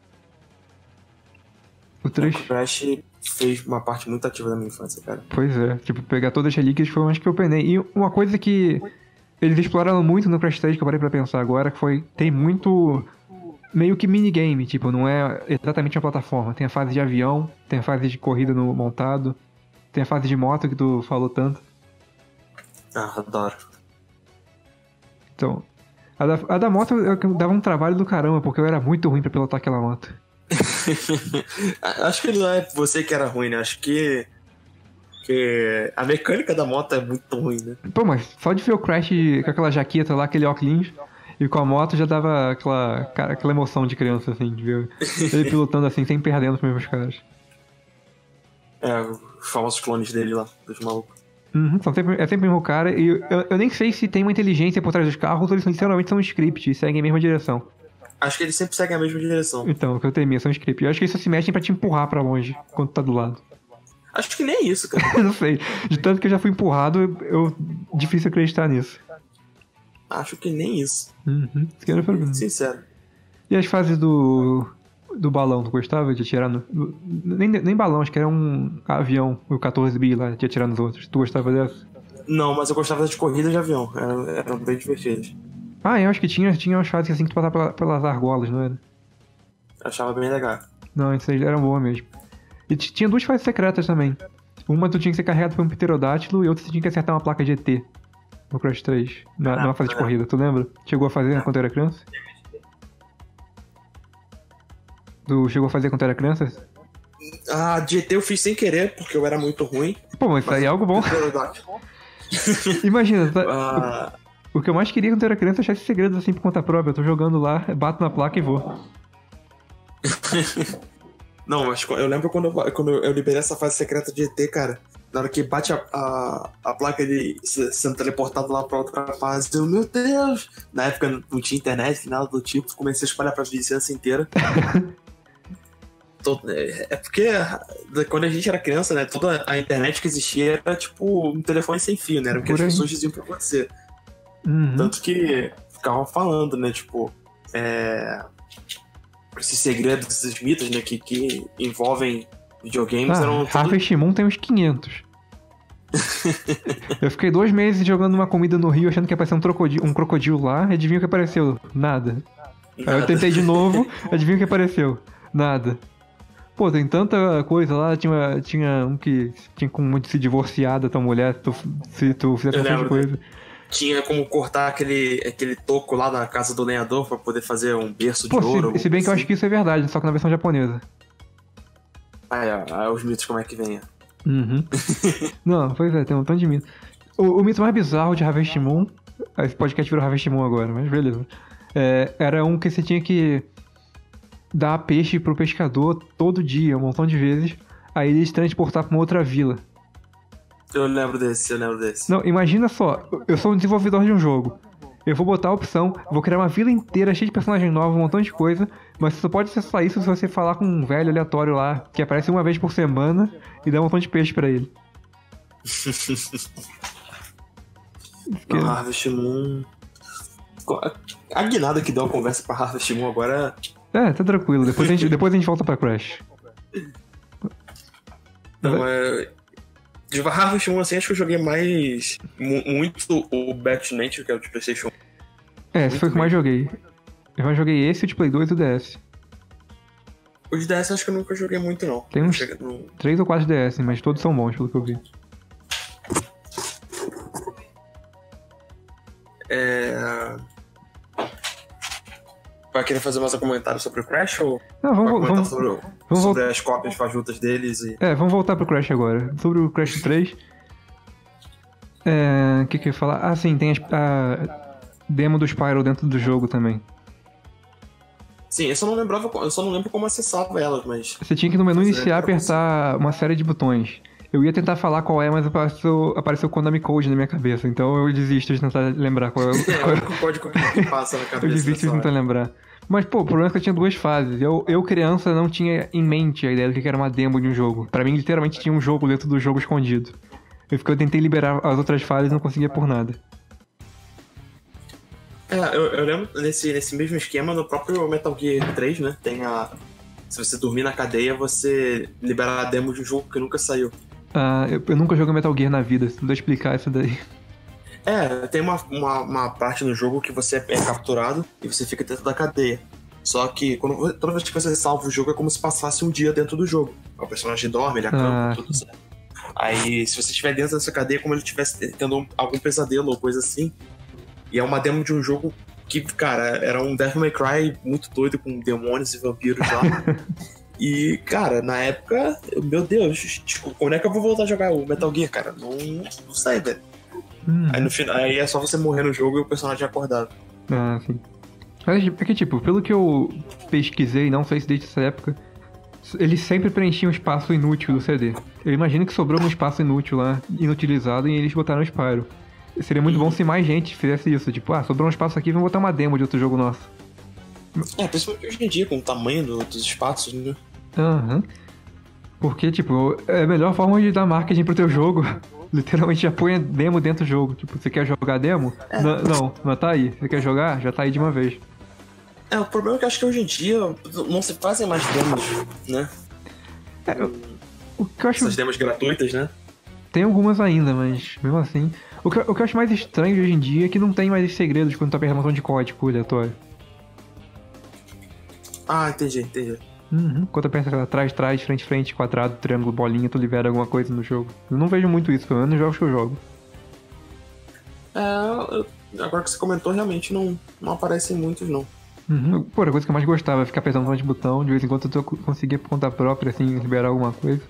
O três... O Crash fez uma parte muito ativa da minha infância, cara. Pois é. Tipo, pegar todas as relíquias foi mais que eu penei. E uma coisa que eles exploraram muito no Crash três, que eu parei pra pensar agora, que foi... Tem muito... Meio que minigame. Tipo, não é exatamente uma plataforma. Tem a fase de avião, tem a fase de corrida no montado, tem a fase de moto que tu falou tanto. Ah, adoro. Então, a da, a da moto eu, eu dava um trabalho do caramba, porque eu era muito ruim pra pilotar aquela moto. Acho que não é você que era ruim, né? Acho que, que a mecânica da moto é muito ruim, né? Pô, mas só de ver o Crash com aquela jaqueta lá, aquele óculos, e com a moto já dava aquela, cara, aquela emoção de criança, assim, de ver ele pilotando assim, sem perder nos mesmos caras. É, os famosos clones dele lá, dos malucos. Uhum, são sempre, é sempre o mesmo cara, e eu, eu nem sei se tem uma inteligência por trás dos carros ou eles literalmente são script e seguem a mesma direção. Acho que eles sempre seguem a mesma direção. Então, o que eu temia são script. Eu acho que eles só se mexem pra te empurrar pra longe, quando tu tá do lado. Acho que nem isso, cara. Eu não sei. De tanto que eu já fui empurrado, eu, eu difícil acreditar nisso. Acho que nem isso. Uhum, isso que era o problema. Sincero. E as fases do... do balão, tu gostava de atirar no... no- nem, nem balão, acho que era um avião, o quatorze bi lá, de atirar nos outros. Tu gostava dessa? Não, mas eu gostava das corridas de avião. Eram, eram bem divertidas. Ah, eu acho que tinha, tinha umas fases assim que tu passava pela, pelas argolas, não era? Achava bem legal. Não, essas eram boas mesmo. E t- tinha duas fases secretas também. Uma tu tinha que ser carregado por um pterodátilo e outra tu tinha que acertar uma placa de E T. No Crash três, na, Ah, numa fase de é. corrida, tu lembra? Chegou a fazer quando era criança? Tu chegou a fazer quando era criança? A de E T eu fiz sem querer, porque eu era muito ruim. Pô, mas isso aí é algo bom. Imagina, tá- Ah, o que eu mais queria quando eu era criança é achar esses segredos assim por conta própria. Eu tô jogando lá, bato na placa e vou. não, mas eu lembro quando eu, quando eu liberei essa fase secreta de E T, cara. Na hora que bate a, a, a placa de se- sendo teleportado lá pra outra fase, eu, meu Deus! Na época não tinha internet, nada do tipo, comecei a espalhar pra vizinhança inteira. Tô- é é porque quando a gente era criança, né, toda a internet que existia era tipo um telefone sem fio, né? Era o que as Por aí. pessoas diziam pra acontecer. Uhum. Tanto que ficavam falando, né, tipo, é, esses segredos, esses mitos, né, que, que envolvem videogames Ah, eram tudo... Harvest Moon tem uns quinhentos. Eu fiquei dois meses jogando uma comida no rio achando que ia aparecer um crocodilo, um crocodilo lá. Adivinha o que apareceu? Nada. Aí eu Nada. tentei de novo, adivinha o que apareceu? Nada. Pô, tem tanta coisa lá, tinha, tinha um que tinha como de se divorciar da tua mulher se tu, se tu fizesse Eu bastante lembro coisa. Tinha como cortar aquele, aquele toco lá na casa do lenhador pra poder fazer um berço de Pô, ouro. se, se bem que eu acho que isso é verdade, só que na versão japonesa. Aí, ó, aí os mitos como é que vem. ó. Uhum. Não, pois é, tem um tanto de mito. O, o mito mais bizarro de Harvest Moon, esse podcast virou Harvest Moon agora, mas beleza. É, era um que você tinha que dar peixe pro pescador todo dia, um montão de vezes, aí ele te transportar pra uma outra vila. Eu lembro desse, eu lembro desse. Não, imagina só, eu sou um desenvolvedor de um jogo. Eu vou botar a opção, vou criar uma vila inteira cheia de personagens novos, um montão de coisa, mas você só pode acessar isso se você falar com um velho aleatório lá, que aparece uma vez por semana e dá um montão de peixe pra ele. Não, Harvest Moon... A guinada que deu a conversa pra Harvest Moon agora... É, tá tranquilo, depois a gente, depois a gente volta pra Crash. Não, é... De Harvest Moon, assim, acho que eu joguei mais... mu- Muito o Back to Nature, que é o de PlayStation um. É, esse foi o que eu mais joguei. Eu mais joguei esse, o de Play dois e o D S. O de D S acho que eu nunca joguei muito, não. Tem uns- Chega no- Três ou quatro D S, mas todos são bons, pelo que eu vi. É... Vai querer fazer mais um comentário sobre o Crash ou Não, vai vamos, comentar vamos, sobre, o- vamos sobre as cópias fajutas deles e... é, vamos voltar pro Crash agora. Sobre o Crash três. É, o que que eu ia falar? Ah, sim, tem as- a demo do Spyro dentro do jogo também. Sim, eu só não lembrava, eu só não lembro como acessava elas, mas. Você tinha que no menu Mas iniciar era apertar uma série de botões. Eu ia tentar falar qual é, mas apareceu, apareceu Konami Code na minha cabeça, então eu desisto de tentar lembrar qual é. o- É o Qual é. único código que passa na Eu cabeça desisto de nessa tentar hora. lembrar. Mas, pô, o problema é que eu tinha duas fases. Eu, eu, criança, não tinha em mente a ideia do que era uma demo de um jogo. Pra mim, literalmente, tinha um jogo dentro do jogo escondido. Eu, fiquei, eu tentei liberar as outras fases e não conseguia por nada. É, eu, eu lembro nesse, nesse mesmo esquema no próprio Metal Gear três, né? Tem a. Se você dormir na cadeia, você libera a demo de um jogo que nunca saiu. Ah, eu, eu nunca joguei Metal Gear na vida, se puder explicar isso daí. É, tem uma, uma, uma parte no jogo que você é capturado e você fica dentro da cadeia. Só que quando, toda vez que você salva o jogo é como se passasse um dia dentro do jogo. O personagem dorme, ele acampa, Ah, tudo certo. Aí, se você estiver dentro dessa cadeia, é como ele estivesse tendo um- algum pesadelo ou coisa assim. E é uma demo de um jogo que, cara, era um Devil May Cry muito doido com demônios e vampiros lá. E, cara, na época, eu- meu Deus, tipo, quando é que eu vou voltar a jogar o Metal Gear, cara? Não, não sei, velho. hum, Aí no final, aí é só você morrer no jogo e o personagem acordado. ah, sim. Mas é que, tipo, pelo que eu pesquisei, não sei se desde essa época, eles sempre preenchiam o espaço inútil do C D. Eu imagino que sobrou um espaço inútil lá, inutilizado, e eles botaram o Spyro. Seria muito bom se mais gente fizesse isso. Tipo, ah, sobrou um espaço aqui, vamos botar uma demo de outro jogo nosso. É, principalmente hoje em dia, com o tamanho do- dos espaços, né? Aham. Porque, tipo, é a melhor forma de dar marketing pro teu jogo. Literalmente já põe a demo dentro do jogo. Tipo, você quer jogar demo? N- não, não tá aí. Você quer jogar? Já tá aí de uma vez. É, o problema é que eu acho que hoje em dia não se fazem mais demos, né? O que eu acho. Essas demos gratuitas, né? Tem algumas ainda, mas mesmo assim. O que, o que eu acho mais estranho de hoje em dia é que não tem mais esses segredos quando tá perguntando de código aleatório. Ah, entendi, entendi. Uhum. Quando eu penso aquela trás, trás, frente, frente, quadrado, triângulo, bolinha, tu libera alguma coisa no jogo. Eu não vejo muito isso, pelo menos nos jogos que eu jogo. É, eu- agora que você comentou, realmente não, não aparecem muitos, não. Uhum. Pô, a coisa que eu mais gostava é ficar apertando um monte de botão, de vez em quando eu conseguia por conta própria, assim, liberar alguma coisa.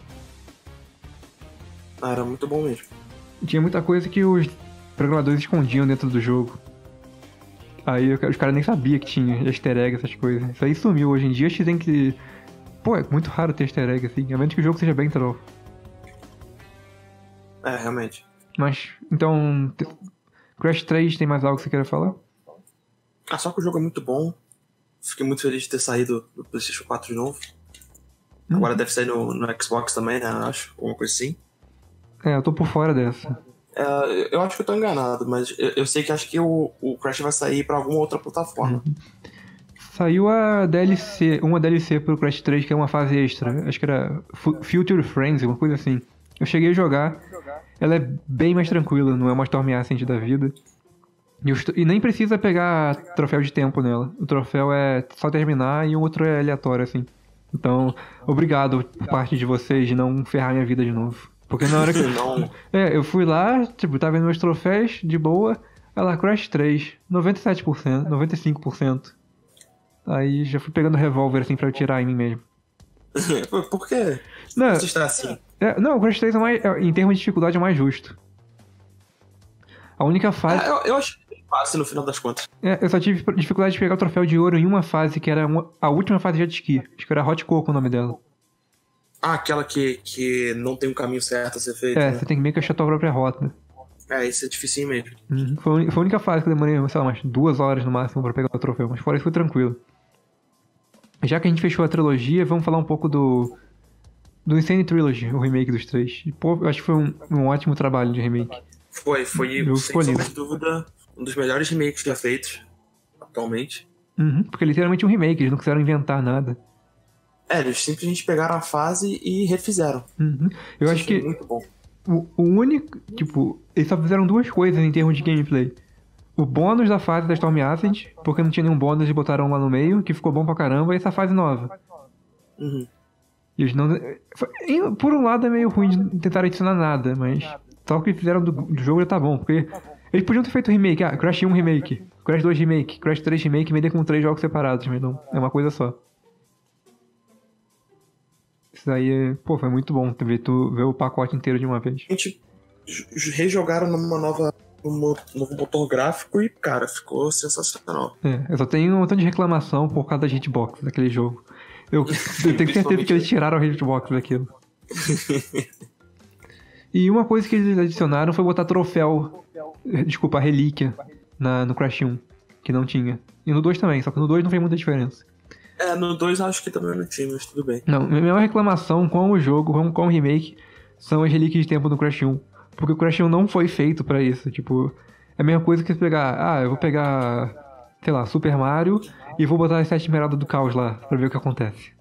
Ah, era muito bom mesmo. E tinha muita coisa que os programadores escondiam dentro do jogo. Aí os caras nem sabiam que tinha easter egg, essas coisas. Isso aí sumiu. Hoje em dia a gente tem que... Pô, é muito raro ter easter egg, assim. A menos que o jogo seja bem troll. É, realmente. Mas, então... te- Crash três, tem mais algo que você queira falar? Ah, só que o jogo é muito bom. Fiquei muito feliz de ter saído do PlayStation quatro de novo. Hum. Agora deve sair no, no Xbox também, né? Acho. Alguma coisa assim. É, eu tô por fora dessa. É, eu acho que eu tô enganado, mas eu, eu sei que acho que o, o Crash vai sair pra alguma outra plataforma. Saiu a D L C, uma D L C pro Crash três, que é uma fase extra. Acho que era Fu- Future Frenzy, uma coisa assim. Eu cheguei a jogar. Ela é bem mais tranquila, não é uma Storm Ascent da vida. E, os- e nem precisa pegar troféu de tempo nela. O troféu é só terminar e o outro é aleatório, assim. Então, obrigado por parte de vocês de não ferrar minha vida de novo. Porque na hora que. Não. É, eu fui lá, tipo, tava vendo meus troféus de boa. Aí lá, Crash três, noventa e sete por cento, noventa e cinco por cento. Aí já fui pegando revólver assim pra eu tirar em mim mesmo. Por quê? Não, Você está assim? é, não, o Crash três é mais, é, em termos de dificuldade é mais justo. A única fase. É, eu, eu acho fácil no final das contas. É, eu só tive dificuldade de pegar o troféu de ouro em uma fase, que era uma- a última fase de jet ski. Acho que era Hot Coco o nome dela. Ah, aquela que, que não tem um caminho certo a ser feito, É, né? você tem que meio que achar a tua própria rota. É, isso é difícil mesmo. Uhum. Foi, a uni- foi a única fase que eu demorei, sei lá, umas duas horas no máximo pra pegar o troféu, mas fora isso foi tranquilo. Já que a gente fechou a trilogia, vamos falar um pouco do. Do Insane Trilogy, o remake dos três. E, pô, eu acho que foi um, um ótimo trabalho de remake. Foi, foi, Eu sem escolhi. sombra de dúvida, um dos melhores remakes já feitos atualmente. Uhum, porque é literalmente um remake, eles não quiseram inventar nada. É, eles simplesmente pegaram a fase e refizeram. Uhum. Eu Isso acho foi que muito bom. o, o único. Tipo, eles só fizeram duas coisas em termos de gameplay. O bônus da fase da Storm Ascent, porque não tinha nenhum bônus e botaram lá no meio, que ficou bom pra caramba, e essa fase nova. Uhum. E eles não. foi- em- Por um lado é meio ruim de tentar adicionar nada, mas só o que fizeram do, do jogo já tá bom, porque eles podiam ter feito remake, ah, Crash um remake, Crash dois remake, Crash três remake, e vender com três jogos separados, mas não, é uma coisa só. Isso daí, pô, foi muito bom ver, tu, ver o pacote inteiro de uma vez. A gente j- rejogaram numa nova um novo motor gráfico e, cara, ficou sensacional. É, eu só tenho um montão de reclamação por causa das hitbox daquele jogo. Eu, eu tenho certeza que eles tiraram a hitbox daquilo. E uma coisa que eles adicionaram foi botar troféu, desculpa, relíquia na, no Crash um, que não tinha. E no dois também, só que no dois não fez muita diferença. É, no dois acho que também não tinha, mas tudo bem. Não, minha maior reclamação com o jogo, com, com o remake, são as relíquias de tempo do Crash um. Porque o Crash um não foi feito pra isso. Tipo, é a mesma coisa que pegar... Ah, eu vou pegar, sei lá, Super Mario e vou botar as sete esmeraldas do caos lá, pra ver o que acontece.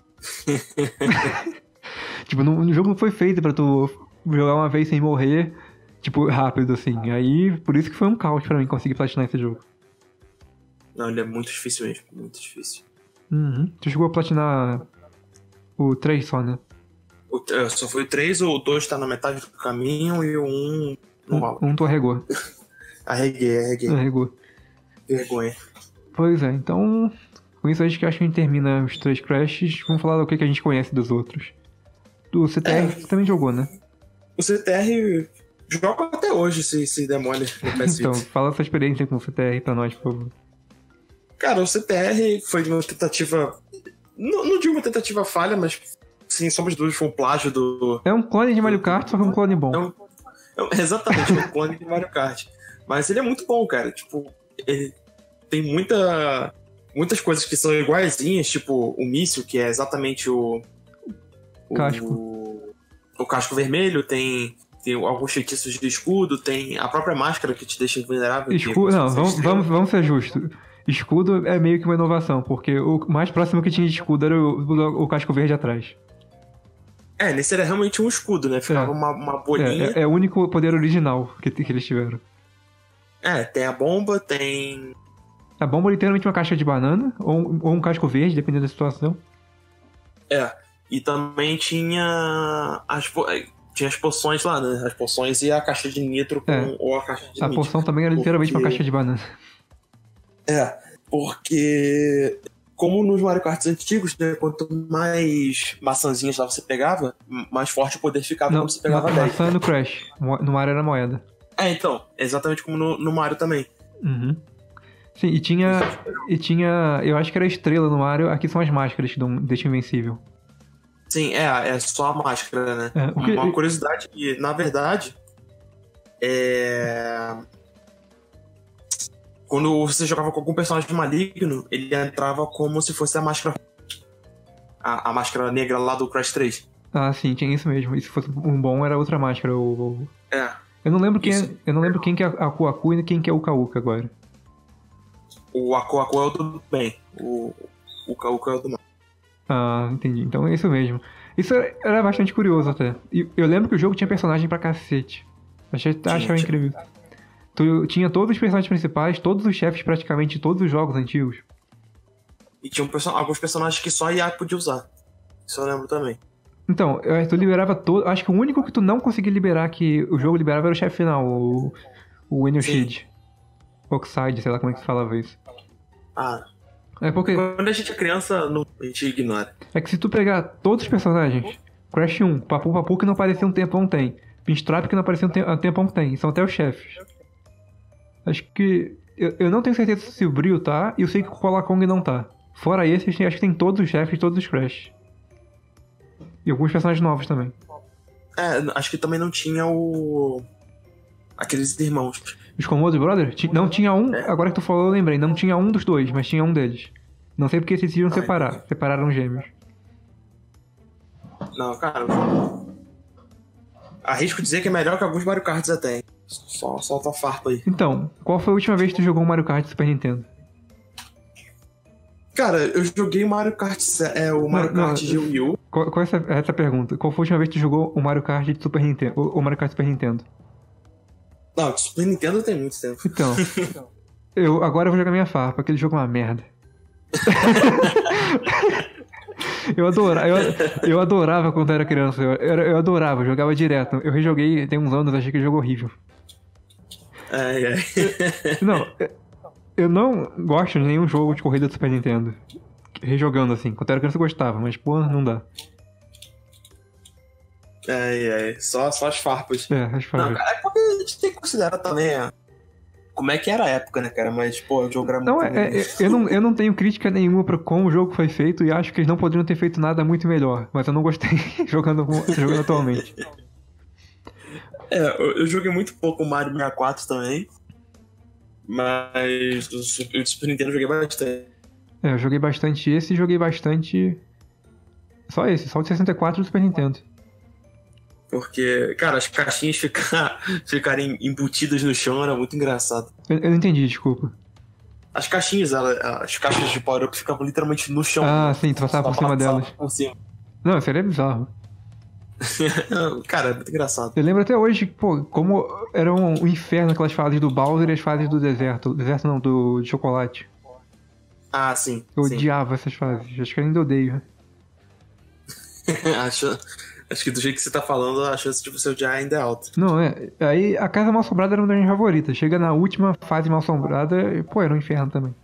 Tipo, no, o jogo não foi feito pra tu jogar uma vez sem morrer, tipo, rápido, assim. Aí, por isso que foi um caos pra mim conseguir platinar esse jogo. Não, ele é muito difícil mesmo, muito difícil. Uhum. Tu chegou a platinar o três só, né? O, só foi o três, o dois tá na metade do caminho e o um não rola. Um, um tu arregou. Arreguei, arreguei. Arregou. Vergonha. Pois é, então... Com isso, acho que, acho que a gente termina os três Crashes. Vamos falar do que, que a gente conhece dos outros. Do C T R, é. Você também jogou, né? O C T R joga até hoje, se, se demole no P S Então, fala a sua experiência com o C T R pra nós, por favor. Cara, o C T R foi uma tentativa... Não, não digo uma tentativa falha, mas... Sim, somos duas, foi um plágio do... É um clone de Mario Kart, só que é um clone bom. É um, é um, exatamente, um clone de Mario Kart. Mas ele é muito bom, cara. Tipo, ele tem muita... Muitas coisas que são iguaizinhas, tipo o míssil, que é exatamente o... O casco. O, o casco vermelho, tem... Tem alguns feitiços de escudo, tem a própria máscara que te deixa invulnerável. Escudo, não, vamos, vamos, vamos ser justos. Escudo é meio que uma inovação, porque o mais próximo que tinha de escudo era o, o, o casco verde atrás. É, nesse era realmente um escudo, né? Ficava é. uma, uma bolinha. É, é, é o único poder original que, que eles tiveram. É, tem a bomba, tem... A bomba é literalmente uma caixa de banana, ou, ou um casco verde, dependendo da situação. É, e também tinha as, tinha as poções lá, né? As poções e a caixa de nitro com, é. ou a caixa de A nitro. poção também era literalmente porque... uma caixa de banana. É, porque... Como nos Mario Kart antigos, né, quanto mais maçãzinhas lá você pegava, mais forte o poder ficava não, quando você pegava não, dez. Maçã no Crash, no Mario era moeda. É, então, exatamente como no, no Mario também. Uhum. Sim, e tinha, e tinha, eu acho que era estrela no Mario, aqui são as máscaras que dão, deixam invencível. Sim, é, é só a máscara, né? É, que... Uma curiosidade que, na verdade, é... Quando você jogava com algum personagem maligno, ele entrava como se fosse a máscara... A, a máscara negra lá do Crash três. Ah, sim, tinha isso mesmo. E se fosse um bom, era outra máscara. O... É. Eu não lembro quem, é, eu não lembro quem que é a Aku Aku e quem que é o Uka Uka agora. O Aku Aku é o do bem. O Uka Uka é o do mal. Ah, entendi. Então é isso mesmo. Isso era bastante curioso até. E eu lembro que o jogo tinha personagem pra cacete. Achei, tinha, achava tinha. incrível. Tu tinha todos os personagens principais, todos os chefes praticamente de todos os jogos antigos. E tinha um person- alguns personagens que só a I A podia usar. Isso eu lembro também. Então, tu liberava todo... Acho que o único que tu não conseguia liberar, que o jogo liberava, era o chefe final, o, o Enershield. Oxide, sei lá como é que se falava isso. Ah. É porque... Quando a gente é criança, não, a gente ignora. É que se tu pegar todos os personagens, Crash um, Papu Papu que não aparecia um tempão tem, Pinstrap que não aparecia um, te- um tempão tem, são até os chefes. Acho que... Eu, eu não tenho certeza se o Brio tá, e eu sei que o Koala Kong não tá. Fora esse, acho que tem todos os chefes, todos os Crash. E alguns personagens novos também. É, acho que também não tinha o... Aqueles irmãos. Os Komodo Brothers? Ti- Não tinha um, É. agora que tu falou eu lembrei, não tinha um dos dois, mas tinha um deles. Não sei porque eles decidiram Ah, separar, entendi. separaram os gêmeos. Não, cara... Arrisco dizer que é melhor que alguns Mario Karts até, hein? Só solta a farpa aí. Então, qual foi a última vez que tu jogou um Mario Kart Super Nintendo? Cara, eu joguei o Mario Kart... É, o Mario Não, não, Kart de Wii U. Qual, qual é essa, essa pergunta? Qual foi a última vez que tu jogou o Mario Kart de Super Nintendo? O, o Mario Kart Super Nintendo? Não, de Super Nintendo tem muito tempo. Então, eu agora eu vou jogar minha farpa, aquele jogo é uma merda. eu, adorava, eu, eu adorava quando eu era criança, eu, eu, eu adorava, eu jogava direto. Eu rejoguei tem uns anos, achei que o jogo horrível. Ai, ai. Não, eu não gosto de nenhum jogo de corrida do Super Nintendo. Rejogando assim, quando eu era criança eu gostava, mas pô, não dá. Ai, ai. Só, só as farpas. É, as Não, farpas. cara, é porque a gente tem que considera também a... como é que era a época, né, cara? Mas, pô, o jogo era Não, muito... é, é, eu, não, eu não tenho crítica nenhuma pra como o jogo foi feito e acho que eles não poderiam ter feito nada muito melhor. Mas eu não gostei jogando, jogando atualmente. É, eu, eu joguei muito pouco o Mario sessenta e quatro também. Mas o Super Nintendo eu joguei bastante. É, eu joguei bastante esse e joguei bastante... Só esse, só o de sessenta e quatro do Super Nintendo. Porque, cara, as caixinhas ficar, ficarem embutidas no chão era muito engraçado. Eu, eu não entendi, desculpa. As caixinhas, ela, as caixas de power-up ficavam literalmente no chão. Ah, sim, tu passava por cima delas. Por cima. Não, isso é bizarro. Cara, é muito engraçado. Eu lembro até hoje, pô, como era um, um inferno aquelas fases do Bowser e as fases do deserto. Deserto não, do de chocolate. Ah, sim. Eu sim. odiava essas fases. Acho que eu ainda odeio. acho, acho que do jeito que você tá falando, a chance de você odiar ainda é alta. Não, é. Aí a Casa Mal Assombrada era uma das minhas favoritas. Chega na última fase Mal Assombrada, e, pô, era um inferno também.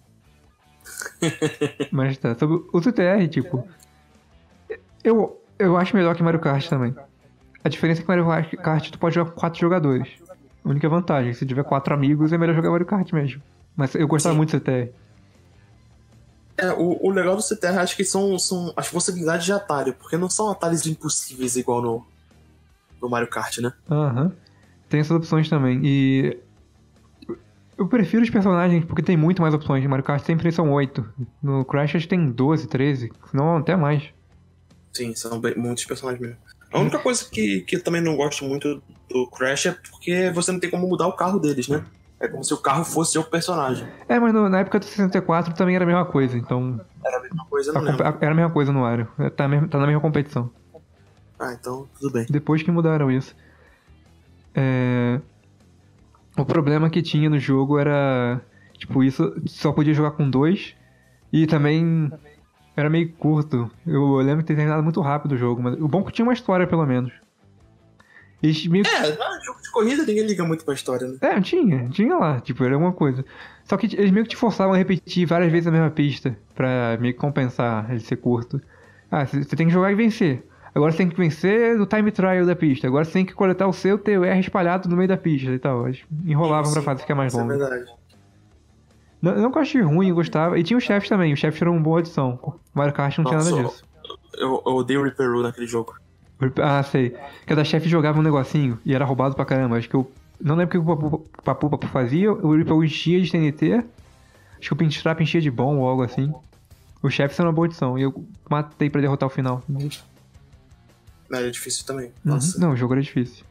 Mas tá, sobre o C T R, tipo... Eu, eu acho melhor que Mario Kart também. A diferença é que Mario Kart tu pode jogar com quatro jogadores. A única vantagem, se tiver quatro amigos, é melhor jogar Mario Kart mesmo. Mas eu gostava Sim. muito do C T R. É, o, o legal do C T R acho que são, são as possibilidades de atalho, porque não são atalhos impossíveis igual no, no Mario Kart, né? Aham. Uhum. Tem essas opções também. E eu prefiro os personagens porque tem muito mais opções. No Mario Kart sempre são oito. No Crash acho que tem doze, treze, senão até mais. Sim, são bem, muitos personagens mesmo. A única coisa que, que eu também não gosto muito do Crash é porque você não tem como mudar o carro deles, né? É como se o carro fosse o personagem. É, mas no, na época do sessenta e quatro também era a mesma coisa, então... Era a mesma coisa, não a, lembro. Era a mesma coisa no Mario. Tá, tá na mesma competição. Ah, então tudo bem. Depois que mudaram isso. É... O problema que tinha no jogo era... Tipo, isso só podia jogar com dois. E também era meio curto. Eu lembro de ter terminado muito rápido o jogo. Mas o bom é que tinha uma história, pelo menos. Eles meio... É, jogo de corrida ninguém liga muito pra história, né? É, tinha. Tinha lá. Tipo, era alguma coisa. Só que eles meio que te forçavam a repetir várias vezes a mesma pista. Pra meio que compensar ele ser curto. Ah, você tem que jogar e vencer. Agora você tem que vencer no time trial da pista. Agora você tem que coletar o seu T R espalhado no meio da pista e tal. Eles enrolavam sim, pra fazer ficar mais longo. É verdade. Não, não que eu achei ruim, eu gostava. E tinha os chefes também. Os chefes eram uma boa adição. O Mario Kart não Nossa, tinha nada disso. Eu, eu odeio o Ripperoo naquele jogo. Ah, sei. Cada chefe jogava um negocinho e era roubado pra caramba. Acho que eu... Não lembro o que o Papu Papu fazia. O Ripperoo enchia de T N T. Acho que o Pinstrap enchia de bom ou algo assim. Os chefes eram uma boa adição. E eu matei pra derrotar o final. Não, era difícil também. Nossa. Uhum. Não, o jogo era difícil.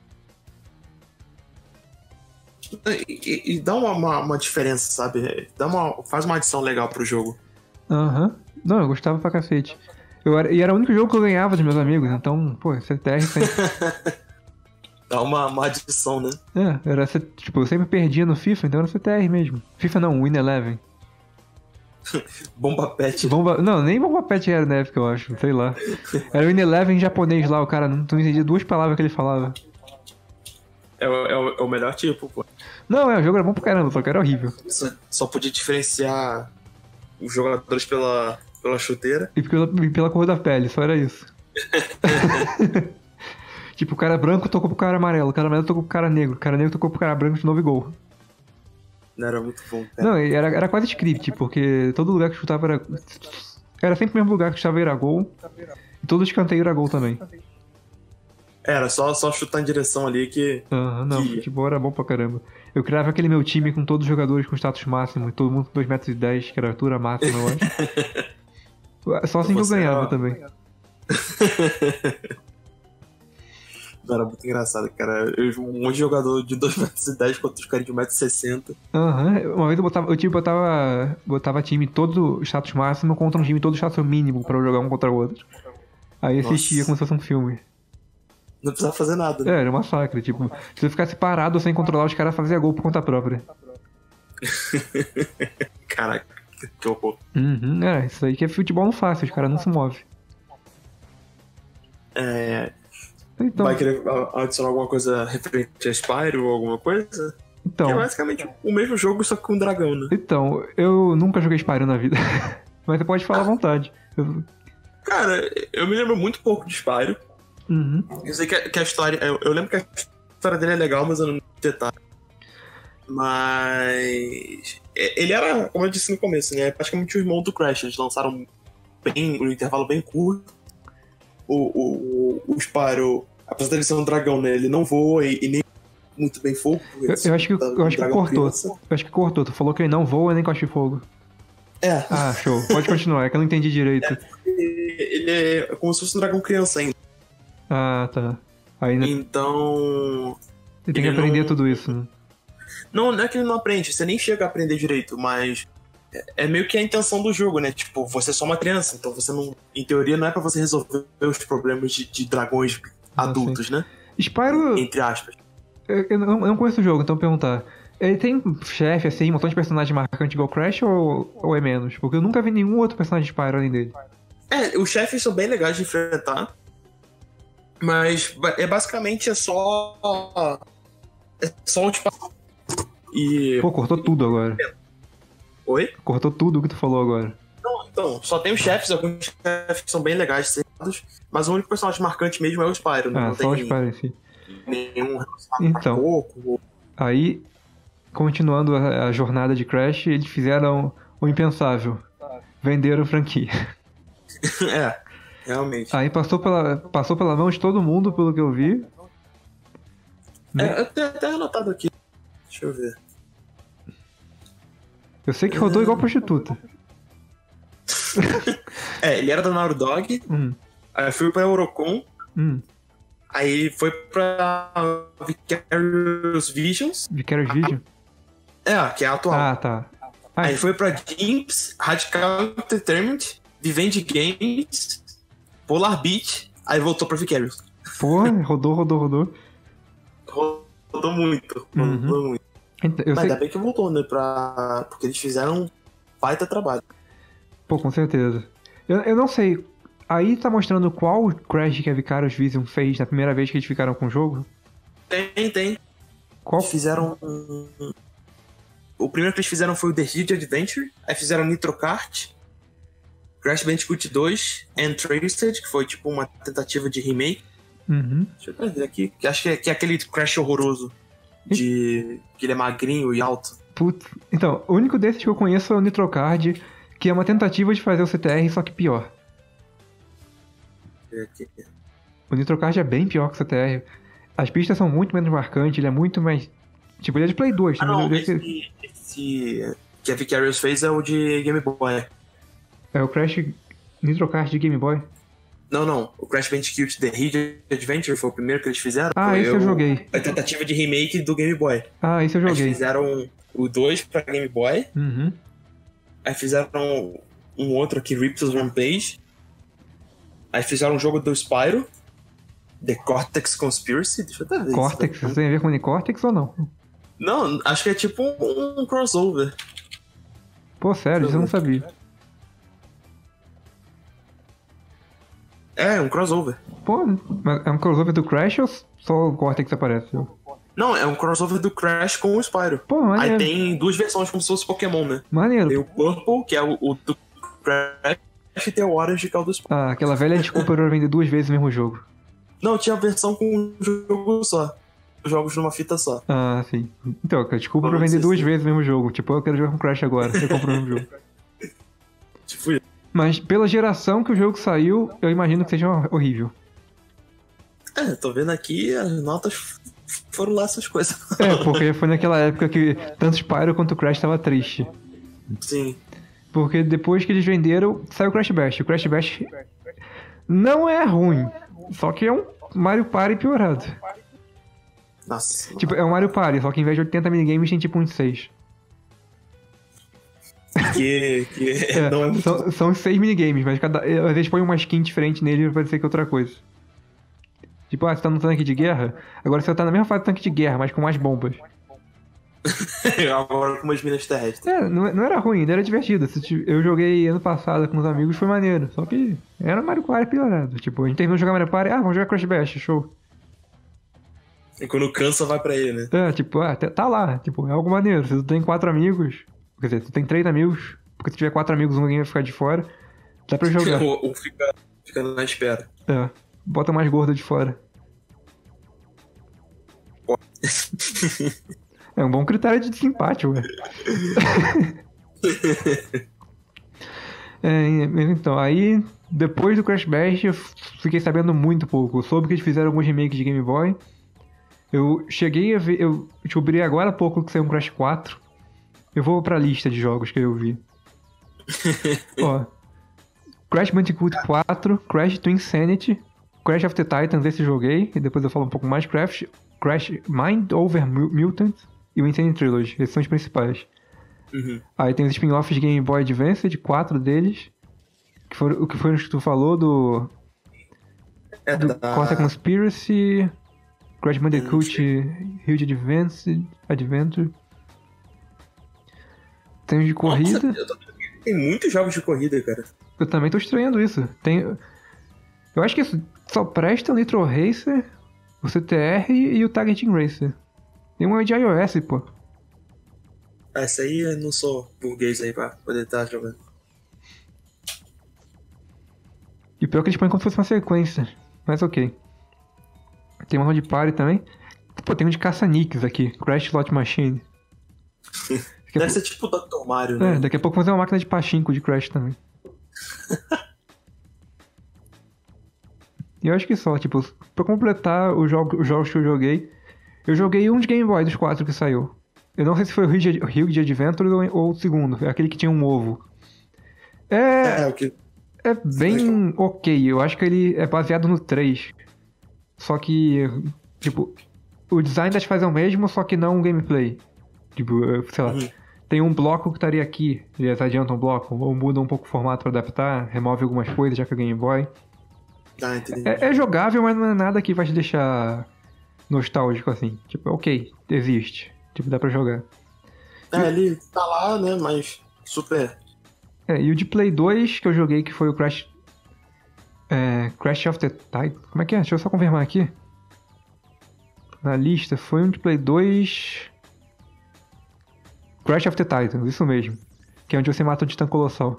E, e, e dá uma, uma, uma diferença, sabe? Dá uma, faz uma adição legal pro jogo. Aham. Uhum. Não, eu gostava pra cacete. Eu era, e era o único jogo que eu ganhava dos meus amigos, então, pô, C T R sempre... Dá uma, uma adição, né? É, era, tipo, eu sempre perdia no FIFA, então era C T R mesmo. FIFA não, Win Eleven. Bomba Pet. Bomba... Não, nem Bomba Pet era na época, eu acho, sei lá. Era o Win Eleven em japonês lá, o cara não, não entendia duas palavras que ele falava. É o, é, o, é o melhor tipo, pô. Não, é, o jogo era bom pra caramba, só que era horrível. Só, só podia diferenciar os jogadores pela, pela chuteira. E pela, e pela cor da pele, só era isso. Tipo, o cara branco tocou pro cara amarelo, o cara amarelo tocou pro cara negro, o cara negro tocou pro cara branco de novo e gol. Não era muito bom, cara. Não, era, era quase script, porque todo lugar que chutava era... Era sempre o mesmo lugar que chutava era gol, e todo escanteio era gol também. Era, só, só chutar em direção ali que... Aham, uhum, não, que... futebol era bom pra caramba. Eu criava aquele meu time com todos os jogadores com status máximo, e todo mundo com dois metros e dez, que era a altura máxima, eu acho. Só assim que eu ganhava era... também. Era muito engraçado, cara. Eu, um monte de jogador de dois metros e dez contra os caras de um metro e sessenta. Aham, uhum. Uma vez eu botava, eu tipo, botava, botava time todo status máximo contra um time todo status mínimo pra eu jogar um contra o outro. Aí assistia Nossa. Como se fosse um filme. Não precisava fazer nada. Né? É, era um massacre. Tipo, se eu ficasse parado sem controlar, os caras faziam gol por conta própria. Caraca, que horror. Uhum, é, isso aí que é futebol não fácil, os caras não se movem. É... Então... Vai querer adicionar alguma coisa referente a Spyro ou alguma coisa? Então... Que é basicamente o mesmo jogo, só que com um dragão, né? Então, eu nunca joguei Spyro na vida. Mas você pode falar à vontade. Eu... Cara, eu me lembro muito pouco de Spyro. Uhum. Eu sei que a, que a história... Eu, eu lembro que a história dele é legal, mas eu não lembro de detalhe. Mas é, ele era, como eu disse no começo, né? Praticamente o irmão do Crash. Eles lançaram bem, um intervalo bem curto. O, o, o, o Spyro, apesar dele ser um dragão, né? Ele não voa e, e nem muito bem fogo. Eu, eu acho que, tá, eu acho que cortou. Criança. Eu acho que cortou. Tu falou que ele não voa nem cospe fogo. É. Ah, show. Pode continuar, é que eu não entendi direito. É ele é como se fosse um dragão criança ainda. Ah, tá. Ainda... Então... Você tem que aprender não... tudo isso, né? Não, não é que ele não aprende, você nem chega a aprender direito, mas é meio que a intenção do jogo, né? Tipo, você é só uma criança, então você não... Em teoria, não é pra você resolver os problemas de, de dragões adultos, ah, né? Spyro... Entre aspas. Eu, eu, não, eu não conheço o jogo, então perguntar. Ele tem chefe, assim, um montão de personagem marcante igual Crash ou, ou é menos? Porque eu nunca vi nenhum outro personagem de Spyro além dele. É, os chefes são bem legais de enfrentar, mas é basicamente é só... É só um tipo... E... Pô, cortou tudo agora. Oi? Cortou tudo o que tu falou agora. Não, então, só tem os chefes, alguns chefes que são bem legais, mas o único personagem marcante mesmo é o Spyro, né? Ah, não só tem o Spyro em si. Nenhum então, pouco. Aí, continuando a, a jornada de Crash, eles fizeram o impensável. Venderam franquia. É, realmente. Aí passou pela, passou pela mão de todo mundo, pelo que eu vi. É, eu tenho até anotado aqui. Deixa eu ver. Eu sei que rodou é... igual prostituta. É, ele era da Naughty Dog. Hum. Aí foi pra Eurocon. Hum. Aí foi pra Vicarious Visions. Vicarious Vision? É, que é a atual. Ah, tá. Ah, aí foi pra Jimps, Radical Entertainment, Vivendi Games, Polar Beach, aí voltou pra Vicarious. Pô, rodou, rodou, rodou. Rodou muito, uhum. rodou muito. Então, eu Mas sei... ainda bem que voltou, né? Pra... Porque eles fizeram um baita trabalho. Pô, com certeza. Eu, eu não sei. Aí tá mostrando qual Crash que a Vicarious Vision fez na primeira vez que eles ficaram com o jogo? Tem, tem. Qual? Eles fizeram um... O primeiro que eles fizeram foi o The Hidden Adventure. Aí fizeram Nitro Kart, Crash Bandicoot dois, and Traced, que foi tipo uma tentativa de remake. Uhum. Deixa eu ver aqui. Que acho que é, que é aquele Crash horroroso. De... Que ele é magrinho e alto. Putz. Então, o único desses que eu conheço é o Nitro Kart, que é uma tentativa de fazer o C T R, só que pior. Aqui. O Nitro Kart é bem pior que o C T R. As pistas são muito menos marcantes, ele é muito mais... Tipo, ele é de Play dois. Ah, não, esse, que... esse que a Vicarious fez é o de Game Boy. É o Crash Nitro Kart de Game Boy? Não, não. O Crash Bandicoot The Hidden Adventure foi o primeiro que eles fizeram. Ah, esse eu, eu joguei. A tentativa de remake do Game Boy. Ah, esse eu joguei. Eles fizeram o dois pra Game Boy. Uhum. Aí fizeram um outro aqui, Ripto's Rampage. Aí fizeram um jogo do Spyro, The Cortex Conspiracy. Deixa eu até ver. Cortex? Isso tem a ver com o Cortex ou não? Não, acho que é tipo um, um crossover. Pô, sério, isso eu não sabia. É, um crossover. Pô, mas é um crossover do Crash ou só o Cortex aparece? Não, é um crossover do Crash com o Spyro. Pô, maneiro. Aí tem duas versões como se fosse Pokémon, né? Maneiro. Tem o Purple, que é o, o do Crash, e tem o Orange, que é o do Spyro. Ah, aquela velha desculpa pra vender duas vezes o mesmo jogo. Não, tinha a versão com um jogo só. Jogos numa fita só. Ah, sim. Então, desculpa pra vender duas vezes o mesmo jogo. Tipo, eu quero jogar com Crash agora, eu compro o mesmo jogo. Tipo isso. Mas pela geração que o jogo saiu, eu imagino que seja horrível. É, tô vendo aqui, as notas foram lá essas coisas. É, porque foi naquela época que tanto Spyro quanto o Crash tava triste. Sim. Porque depois que eles venderam, saiu o Crash Bash. O Crash Bash não é ruim, só que é um Mario Party piorado. Nossa. Tipo, é um Mario Party, só que em vez de oitenta minigames tem tipo uns seis. Que, que é, não é muito... São, são seis minigames, mas cada, às vezes põe uma skin diferente nele e vai parecer que é outra coisa. Tipo, ah, você tá no tanque de guerra, agora você tá na mesma fase do tanque de guerra, mas com mais bombas. Agora com umas minas terrestres. É, não, não era ruim, ainda era divertido. Eu joguei ano passado com os amigos, foi maneiro. Só que era Mario Party piorado. Tipo, a gente terminou de jogar Mario Party, ah, vamos jogar Crash Bash, show. E quando cansa, vai pra ele, né? É, tipo, ah, tá lá, tipo, é algo maneiro. Se tu tem quatro amigos, quer dizer, se tu tem três amigos, porque se tiver quatro amigos, um alguém vai ficar de fora, dá pra jogar. Ou, ou fica, fica na espera. É, bota mais gordo de fora. É um bom critério de desempate, ué. É, mas então, aí depois do Crash Bash eu fiquei sabendo muito pouco. Eu soube que eles fizeram alguns remakes de Game Boy. Eu cheguei a ver, eu descobri agora há pouco que saiu um Crash quatro. Eu vou pra lista de jogos que eu vi. Ó, Crash Bandicoot quatro, Crash to Insanity, Crash of the Titans, esse eu joguei, e depois eu falo um pouco mais. Crash, Crash Mind Over Mutant e o Insane Trilogy, esses são os principais. Uhum. Aí tem os spin-offs de Game Boy Advance, de quatro deles. Que foram, o que foi os que tu falou do. É do da... Corsa Conspiracy, Crash Bandicoot Huge Advance, Adventure. Tem os de corrida. Nossa, eu tô... Tem muitos jogos de corrida, cara. Eu também tô estranhando isso. Tem. Eu acho que isso só presta o Nitro Racer, o C T R e o Targeting Racer. Tem um de iOS, pô. Essa aí eu não sou burguês aí pra poder estar jogando. E pior que eles põem como se fosse uma sequência. Mas ok. Tem uma de party também. Pô, tem um de caça-nicks aqui. Crash Slot Machine. Deve ser tipo o doutor Mario, né? É, daqui a pouco vou fazer uma máquina de pachinko de Crash também. E eu acho que só, tipo, pra completar os jogos, os jogos que eu joguei, eu joguei um de Game Boy dos quatro que saiu. Eu não sei se foi o Huge Adventure ou, ou o segundo, é aquele que tinha um ovo. É, É, o que... é bem ok, eu acho que ele é baseado no três. Só que, tipo, o design das fases é o mesmo, só que não o gameplay. Tipo, sei lá, Uhum. tem um bloco que estaria aqui, eles adiantam um bloco, ou mudam um pouco o formato pra adaptar, remove algumas coisas, já que é Game Boy. Ah, entendi. É, é jogável, mas não é nada que vai te deixar nostálgico, assim. Tipo, ok, existe. Tipo, dá pra jogar. É, ele tá lá, né, mas super... É, e o de Play dois que eu joguei, que foi o Crash... É, Crash of the Titans. Como é que é? Deixa eu só confirmar aqui. Na lista, foi um de Play dois... Crash of the Titans, isso mesmo. Que é onde você mata o Titã Colossal.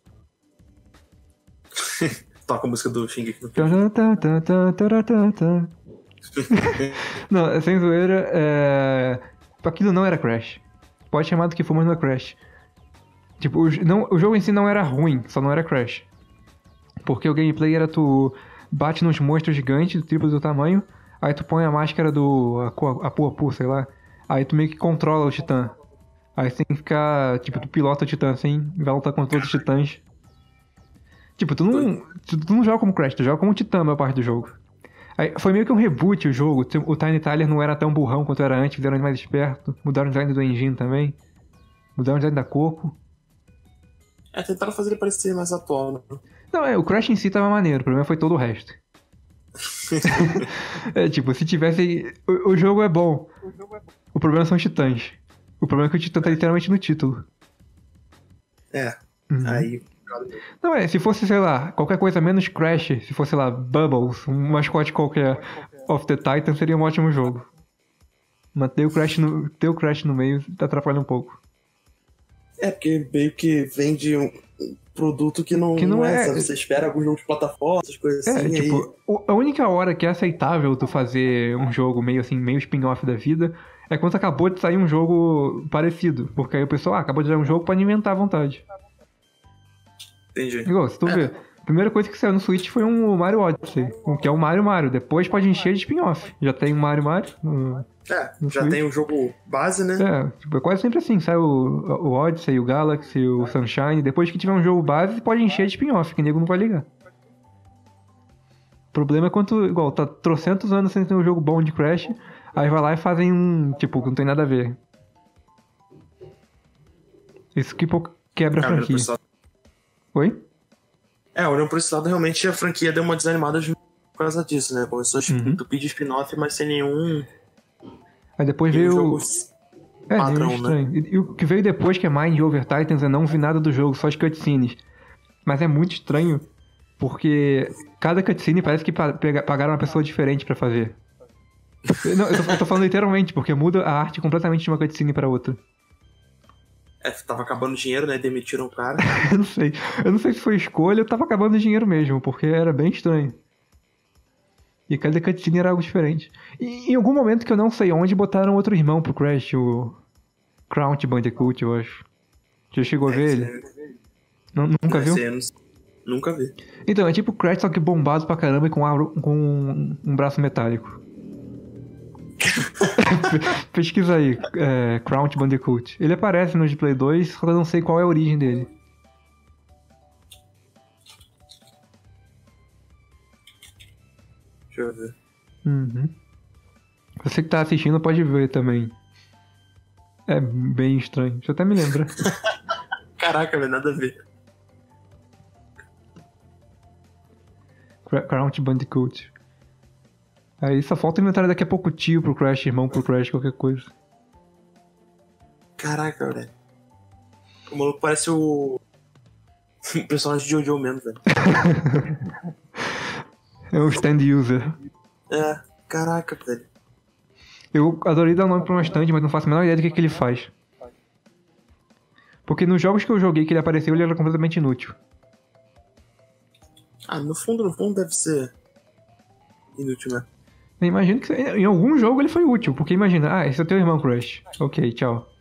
Toca a música do Shingeki no Não, sem zoeira, é... aquilo não era Crash. Pode chamar do que for, mas não é Crash. Tipo, o, não, o jogo em si não era ruim, só não era Crash. Porque o gameplay era tu bate nos monstros gigantes, do triplo do tamanho, aí tu põe a máscara do Apu Apu, sei lá, aí tu meio que controla o Titã. Aí você tem que ficar, tipo, tu pilota o Titã assim, vai lutar contra todos os Titãs. Tipo, tu não, tu, tu não joga como Crash, tu joga como Titã a maior parte do jogo. Aí, foi meio que um reboot o jogo, o Tiny Tyler não era tão burrão quanto era antes, fizeram ele mais esperto, mudaram o design do engine também, mudaram o design da Coco. É, tentaram fazer ele parecer mais atual, né? Não, é, o Crash em si tava maneiro, o problema foi todo o resto. É, tipo, se tivesse... O, o jogo é bom, o problema são os titãs. O problema é que o titã tá literalmente no título. É, Uhum. aí... Não, é, se fosse, sei lá, qualquer coisa menos Crash, se fosse, sei lá, Bubbles, um mascote qualquer of the Titan, seria um ótimo jogo. Mas ter o Crash no, ter o Crash no meio atrapalha um pouco. É, porque meio que vende um produto que não, Que não não é, é- sabe? Você espera algum jogo de plataforma, essas coisas É, assim, tipo, aí... o- a única hora que é aceitável tu fazer um jogo meio assim, meio spin-off da vida, é quando acabou de sair um jogo parecido. Porque aí o pessoal, ah, acabou de sair um jogo, pode inventar à vontade. Entendi. Igual, se tu É. ver, a primeira coisa que saiu no Switch foi um Mario Odyssey, o que é o Mario Mario. Depois pode encher de spin-off. Já tem o Mario Mario. hum, É, No já Switch. tem o jogo base, né? É, tipo, é quase sempre assim. Sai o, o Odyssey, o Galaxy, o Sunshine. Depois que tiver um jogo base, pode encher de spin-off, que o nego não vai ligar. O problema é quando, igual, tá trocentos anos sem ter um jogo bom de Crash, aí vai lá e fazem um, tipo, que não tem nada a ver. Isso que pô, quebra a É, olhando franquia. por esse lado- Oi? é, olhando por esse lado, realmente a franquia deu uma desanimada por causa disso, né? Começou a Uhum. entupir de spin-off, mas sem nenhum, Aí depois nenhum veio... jogo É, padrão, meio estranho. E, e o que veio depois, que é Mind Over Titans, eu não vi nada do jogo, só as cutscenes. Mas é muito estranho, porque cada cutscene parece que pa- pega- pagaram uma pessoa diferente pra fazer. Não, eu tô, eu tô falando literalmente, porque muda a arte completamente de uma cutscene pra outra. É, tava acabando o dinheiro, né? Demitiram o cara. Eu não sei. Eu não sei se foi escolha ou tava acabando o dinheiro mesmo, porque era bem estranho. E cada cutscene era algo diferente. E em algum momento que eu não sei onde, botaram outro irmão pro Crash, o Crouch Bandicoot, eu acho. Já chegou a ver ele? Não, nunca viu? Ser, nunca vi. Então, é tipo o Crash, só que bombado pra caramba e com, aro, com um, um braço metálico. Pesquisa aí, é, Crouch Bandicoot. Ele aparece no de Play dois, só que eu não sei qual é a origem dele. Deixa eu ver. Uhum. Você que tá assistindo pode ver também. É bem estranho. Deixa eu até me lembrar. Caraca, velho, nada a ver. Crouch Bandicoot. Aí só falta inventar daqui a pouco tio pro Crash, irmão pro Crash, qualquer coisa. Caraca, velho. O maluco parece o... o personagem de Jojo mesmo, velho. É um stand user. É, caraca, velho. Eu adorei dar nome pra um stand, mas não faço a menor ideia do que, que ele faz. Porque nos jogos que eu joguei que ele apareceu, ele era completamente inútil. Ah, no fundo, no fundo deve ser inútil, né? Eu imagino que em algum jogo ele foi útil, porque imagina, ah, esse é o teu irmão Crash. Ok, tchau.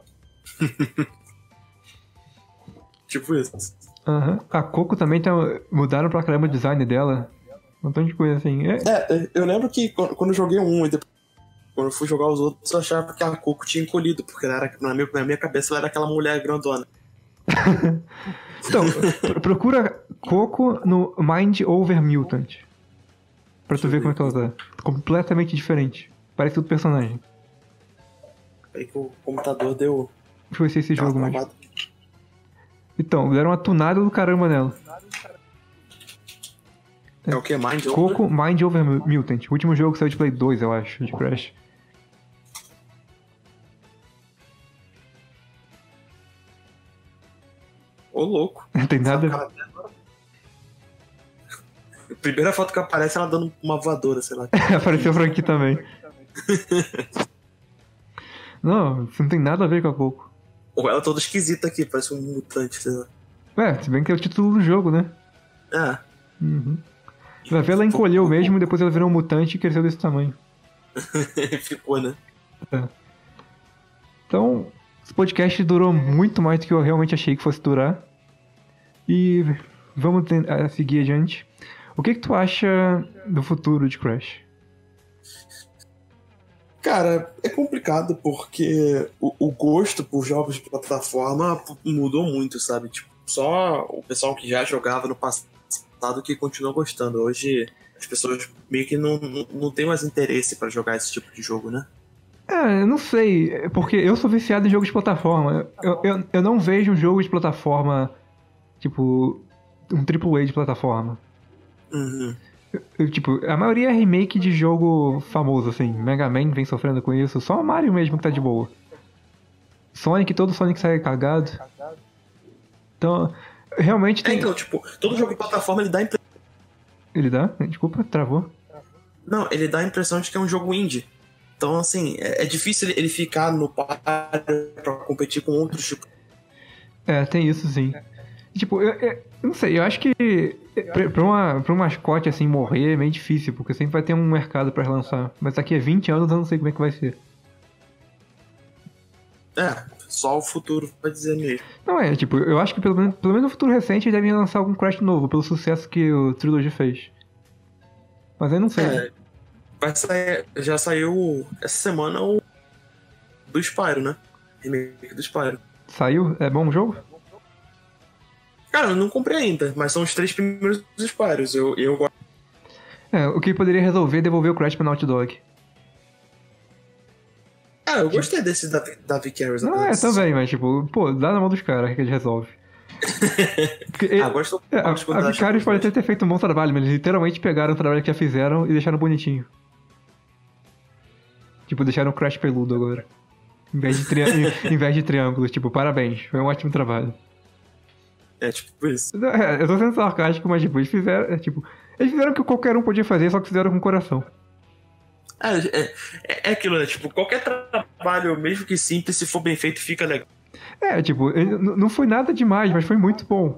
Tipo isso. Aham. Uhum. A Coco também tá, mudaram pra caramba o design dela. Um tanto de coisa assim. É, é eu lembro que quando eu joguei um e depois, quando eu fui jogar os outros, eu achava que a Coco tinha encolhido, porque ela era, na, minha, na minha cabeça ela era aquela mulher grandona. Então, procura Coco no Mind Over Mutant. Pra tu ver como é que ela tá. Completamente diferente. Parece outro personagem. Aí que o computador deu... Deixa eu ver se esse jogo mais. Então, deram uma tunada do caramba nela. É o que? Mind Over? Coco Mind Over Mutant. O último jogo que saiu de Play dois, eu acho, de Crash. Ô, louco. Não tem nada... A primeira foto que aparece é ela dando uma voadora, sei lá. Apareceu por aqui também. Não, isso não tem nada a ver com a Coco. Ou ela toda esquisita aqui, parece um mutante, sei lá. É, se bem que é o título do jogo, né? É. Uhum. Vai ver, ela encolheu mesmo e depois ela virou um mutante e cresceu desse tamanho. Ficou, né? É. Então, esse podcast durou muito mais do que eu realmente achei que fosse durar. E vamos tentar seguir adiante. O que que tu acha do futuro de Crash? Cara, é complicado porque o, o gosto por jogos de plataforma mudou muito, sabe? Tipo, só o pessoal que já jogava no passado que continua gostando. Hoje as pessoas meio que não, não, não tem mais interesse pra jogar esse tipo de jogo, né? É, eu não sei, porque eu sou viciado em jogos de plataforma. Eu, eu, eu não vejo um jogo de plataforma, tipo, um triplo A de plataforma. Uhum. Eu, tipo, a maioria é remake de jogo famoso, assim. Mega Man vem sofrendo com isso. Só o Mario mesmo que tá de boa. Sonic, todo Sonic sai cagado. Então, realmente tem... É, então, tipo, todo jogo de plataforma ele dá a impressão... Ele dá? Desculpa, travou. Não, ele dá a impressão de que é um jogo indie. Então, assim, é, é difícil ele ficar no par pra competir com outros tipos. É, tem isso sim. Tipo, eu, eu, eu não sei, eu acho que pra, pra, uma, pra um mascote assim morrer é meio difícil, porque sempre vai ter um mercado pra relançar. Mas daqui a vinte anos eu não sei como é que vai ser. É, só o futuro vai dizer mesmo. Não é, tipo, eu acho que pelo menos, pelo menos no futuro recente eles devem lançar algum Crash novo, pelo sucesso que o Trilogy fez. Mas eu não sei. É, vai sair, já saiu essa semana o do Spyro, né? Remake do Spyro. Saiu? É bom o jogo? Cara, eu não comprei ainda, mas são os três primeiros dos Spyros. Eu, eu gosto. É, o que poderia resolver é devolver o Crash pra Naughty Dog. Ah, eu gostei desse da, da Vicarious. Não, é, também, mas tipo, pô, dá na mão dos caras que eles resolvem. Porque, ah, gosto é, a, a Vicarious pode até ter feito um bom trabalho, mas eles literalmente pegaram o trabalho que já fizeram e deixaram bonitinho. Tipo, deixaram o Crash peludo agora. Em vez de, tri... em, em vez de triângulos, tipo, parabéns, foi um ótimo trabalho. É, tipo isso. É, eu tô sendo sarcástico, mas tipo, eles fizeram, é, tipo, eles fizeram o que qualquer um podia fazer, só que fizeram com coração. É, é, é aquilo, né? Tipo, qualquer trabalho, mesmo que simples, se for bem feito, fica legal. É, tipo, ele, não foi nada demais, mas foi muito bom.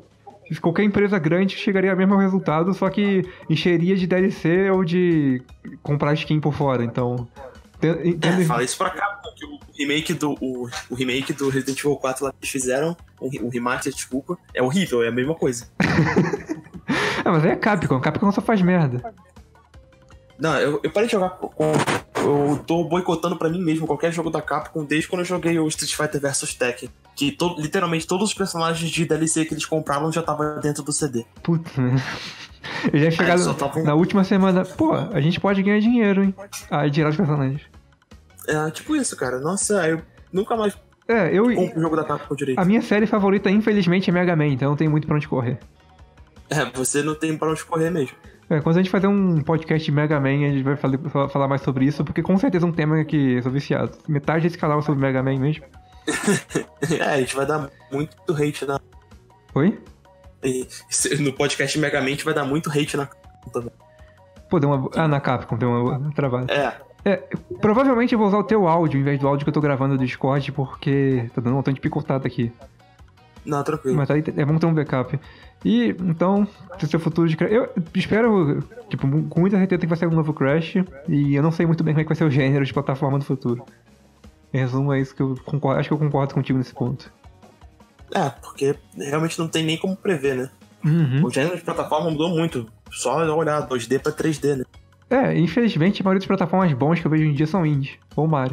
qualquer empresa grande chegaria ao mesmo resultado, só que encheria de D L C ou de comprar skin por fora, então... Tendo... É, fala isso pra cá, porque o remake do, o, o remake do Resident Evil quatro lá que eles fizeram, o, o remaster, desculpa, é horrível, é a mesma coisa. Ah, mas aí é Capcom, Capcom só faz merda. Não, eu, eu parei de jogar com... Eu tô boicotando pra mim mesmo qualquer jogo da Capcom desde quando eu joguei o Street Fighter versus. Tekken. Que to, literalmente todos os personagens de D L C que eles compraram já estavam dentro do C D. Putz, né? Eu já chegaram é, tava... na última semana. Pô, a gente pode ganhar dinheiro, hein? Aí tirar os personagens. É, tipo isso, cara. Nossa, eu nunca mais é, eu... compro o jogo da Capcom direito. A minha série favorita, infelizmente, é Mega Man, então não tem muito pra onde correr. É, você não tem pra onde correr mesmo. É, quando a gente fazer um podcast de Mega Man, a gente vai falar, falar mais sobre isso, porque com certeza é um tema que eu sou viciado. Metade desse canal é sobre Mega Man mesmo. É, a gente vai dar muito hate na... Oi? E no podcast Mega Man a gente vai dar muito hate na Capcom também. Pô, deu uma... Ah, na Capcom, deu uma travada. É. É, provavelmente eu vou usar o teu áudio em vez do áudio que eu tô gravando do Discord, porque tá dando um montão de picotado aqui. Não, tranquilo. Mas aí é bom ter um backup. E, então, se o seu futuro de Crash... Eu espero, tipo, com muita certeza que vai sair um novo Crash, e eu não sei muito bem como é que vai ser o gênero de plataforma do futuro. Em resumo, é isso que eu concordo, acho que eu concordo contigo nesse ponto. É, porque realmente não tem nem como prever, né? Uhum. O gênero de plataforma mudou muito. Só olhar dois D pra três D, né? É, infelizmente, a maioria das plataformas bons que eu vejo hoje em dia são indie, ou Mario.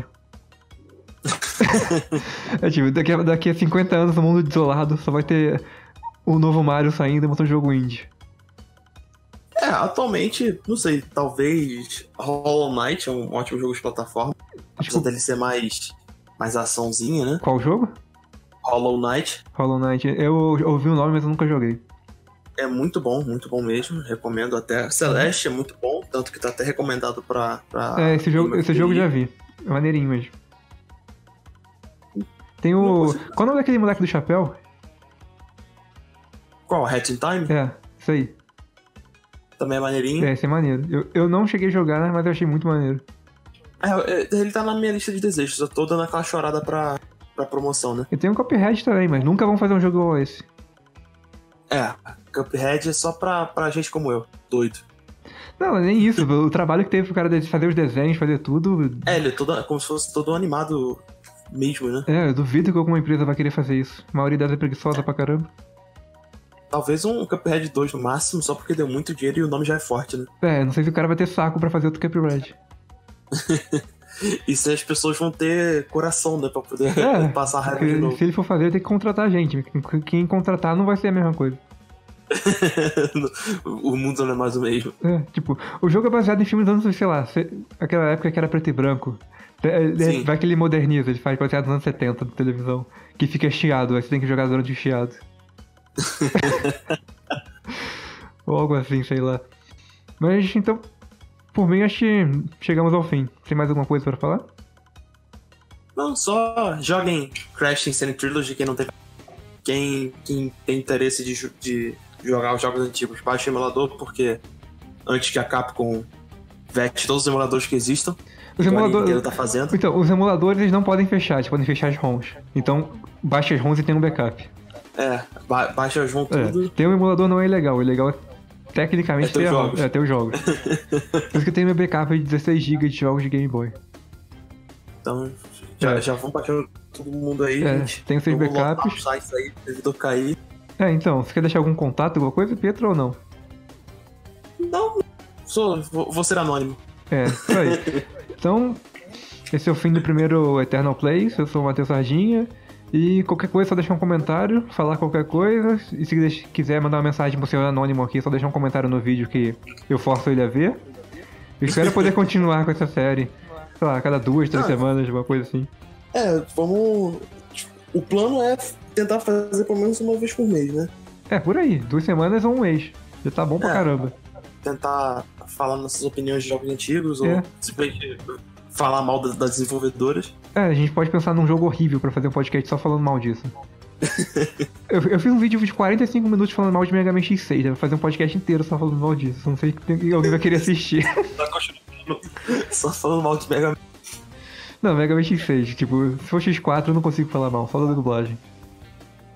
É tipo, daqui a, daqui a cinquenta anos, no mundo desolado, só vai ter o novo Mario saindo e mostrando um jogo indie. É, atualmente, não sei, talvez Hollow Knight é um ótimo jogo de plataforma. Apesar dele ser mais, mais açãozinha, né? Qual jogo? Hollow Knight. Hollow Knight. Eu ouvi o nome, mas eu nunca joguei. É muito bom, muito bom mesmo. Recomendo até. Celeste é muito bom, tanto que tá até recomendado pra... pra é, esse jogo, esse jogo eu já vi. É maneirinho mesmo. Tem o... Qual é o nome daquele moleque do chapéu? Qual? Hat in Time? É, isso aí. Também é maneirinho. É, esse é maneiro. Eu, eu não cheguei a jogar, mas eu achei muito maneiro. É, ele tá na minha lista de desejos. Eu tô dando aquela chorada pra, pra promoção, né? E tem um Cuphead também, mas nunca vão fazer um jogo igual a esse. É, Cuphead é só pra, pra gente como eu, doido. Não, nem isso. O trabalho que teve pro cara de fazer os desenhos, fazer tudo... É, ele é todo, como se fosse todo animado mesmo, né? É, eu duvido que alguma empresa vai querer fazer isso. A maioria delas é preguiçosa pra caramba. Talvez um Cuphead dois no máximo, só porque deu muito dinheiro e o nome já é forte, né? É, não sei se o cara vai ter saco pra fazer outro Cuphead. E se as pessoas vão ter coração, né? Pra poder é, passar a raiva de novo. Se ele for fazer, ele tem que contratar gente. Quem contratar não vai ser a mesma coisa. O mundo não é mais o mesmo. É, tipo, o jogo é baseado em filmes dos anos, sei lá, aquela época que era preto e branco. Sim. Vai que ele moderniza, ele faz baseado nos anos setenta de televisão. Que fica chiado, aí você tem que jogar durante o chiado. Ou algo assim, sei lá. Mas então, por mim, acho que chegamos ao fim. Tem mais alguma coisa pra falar? Não, só joguem Crash Insane Trilogy, quem não tem. Quem, quem tem interesse de, de jogar os jogos antigos, baixe o emulador, porque antes que a Capcom vete todos os emuladores que existam, os emuladores tá fazendo. Então, os emuladores eles não podem fechar, eles podem fechar as ROMs. Então, baixa as ROMs e tem um backup. É, ba baixa as ROMs tudo. É, ter um emulador não é ilegal, o legal é tecnicamente é ter, ter, jogos. É, ter os jogos. Por isso que eu tenho meu backup de dezesseis gigas de jogos de Game Boy. Então, já, é. já vão baixando todo mundo aí, é, gente. Tem seus backups. Sai, aí, servidor cair. É, então, você quer deixar algum contato, alguma coisa, Pietro, ou não? Não, sou, vou, vou ser anônimo. É, isso aí. Então, esse é o fim do primeiro Eternal Play. Eu sou o Matheus Sardinha. E qualquer coisa, só deixar um comentário, falar qualquer coisa. E se quiser mandar uma mensagem pro senhor anônimo aqui, só deixar um comentário no vídeo que eu forço ele a ver. Eu espero poder continuar com essa série, sei lá, a cada duas, três ah, semanas, uma coisa assim. É, vamos... O plano é tentar fazer pelo menos uma vez por mês, né? É, por aí. Duas semanas ou um mês. Já tá bom pra é, caramba. Tentar falar nossas opiniões de jogos antigos, é. ou simplesmente falar mal das, das desenvolvedoras. É, a gente pode pensar num jogo horrível pra fazer um podcast só falando mal disso. eu, eu fiz um vídeo de quarenta e cinco minutos falando mal de Mega Man X seis, né? Vou fazer um podcast inteiro só falando mal disso. Não sei se alguém vai querer assistir. Só falando mal de Mega Man. Não, Mega Man X seis, tipo, se for X quatro eu não consigo falar mal, só da dublagem.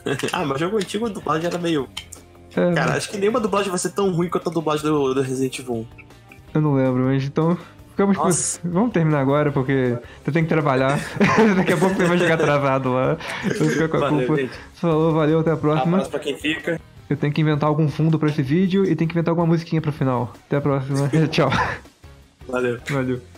Ah, mas jogo antigo a dublagem era meio. É, Cara, acho que nenhuma dublagem vai ser tão ruim quanto a dublagem do, do Resident Evil um. eu não lembro, mas então. Ficamos por... Nossa. Vamos terminar agora, porque você tem que trabalhar. Daqui a pouco você vai chegar atrasado lá. Eu vou ficar com a Valeu, culpa. gente. Falou, valeu, até a próxima. Abraço pra quem fica. Eu tenho que inventar algum fundo pra esse vídeo e tenho que inventar alguma musiquinha pro final. Até a próxima. Tchau. Valeu. Valeu.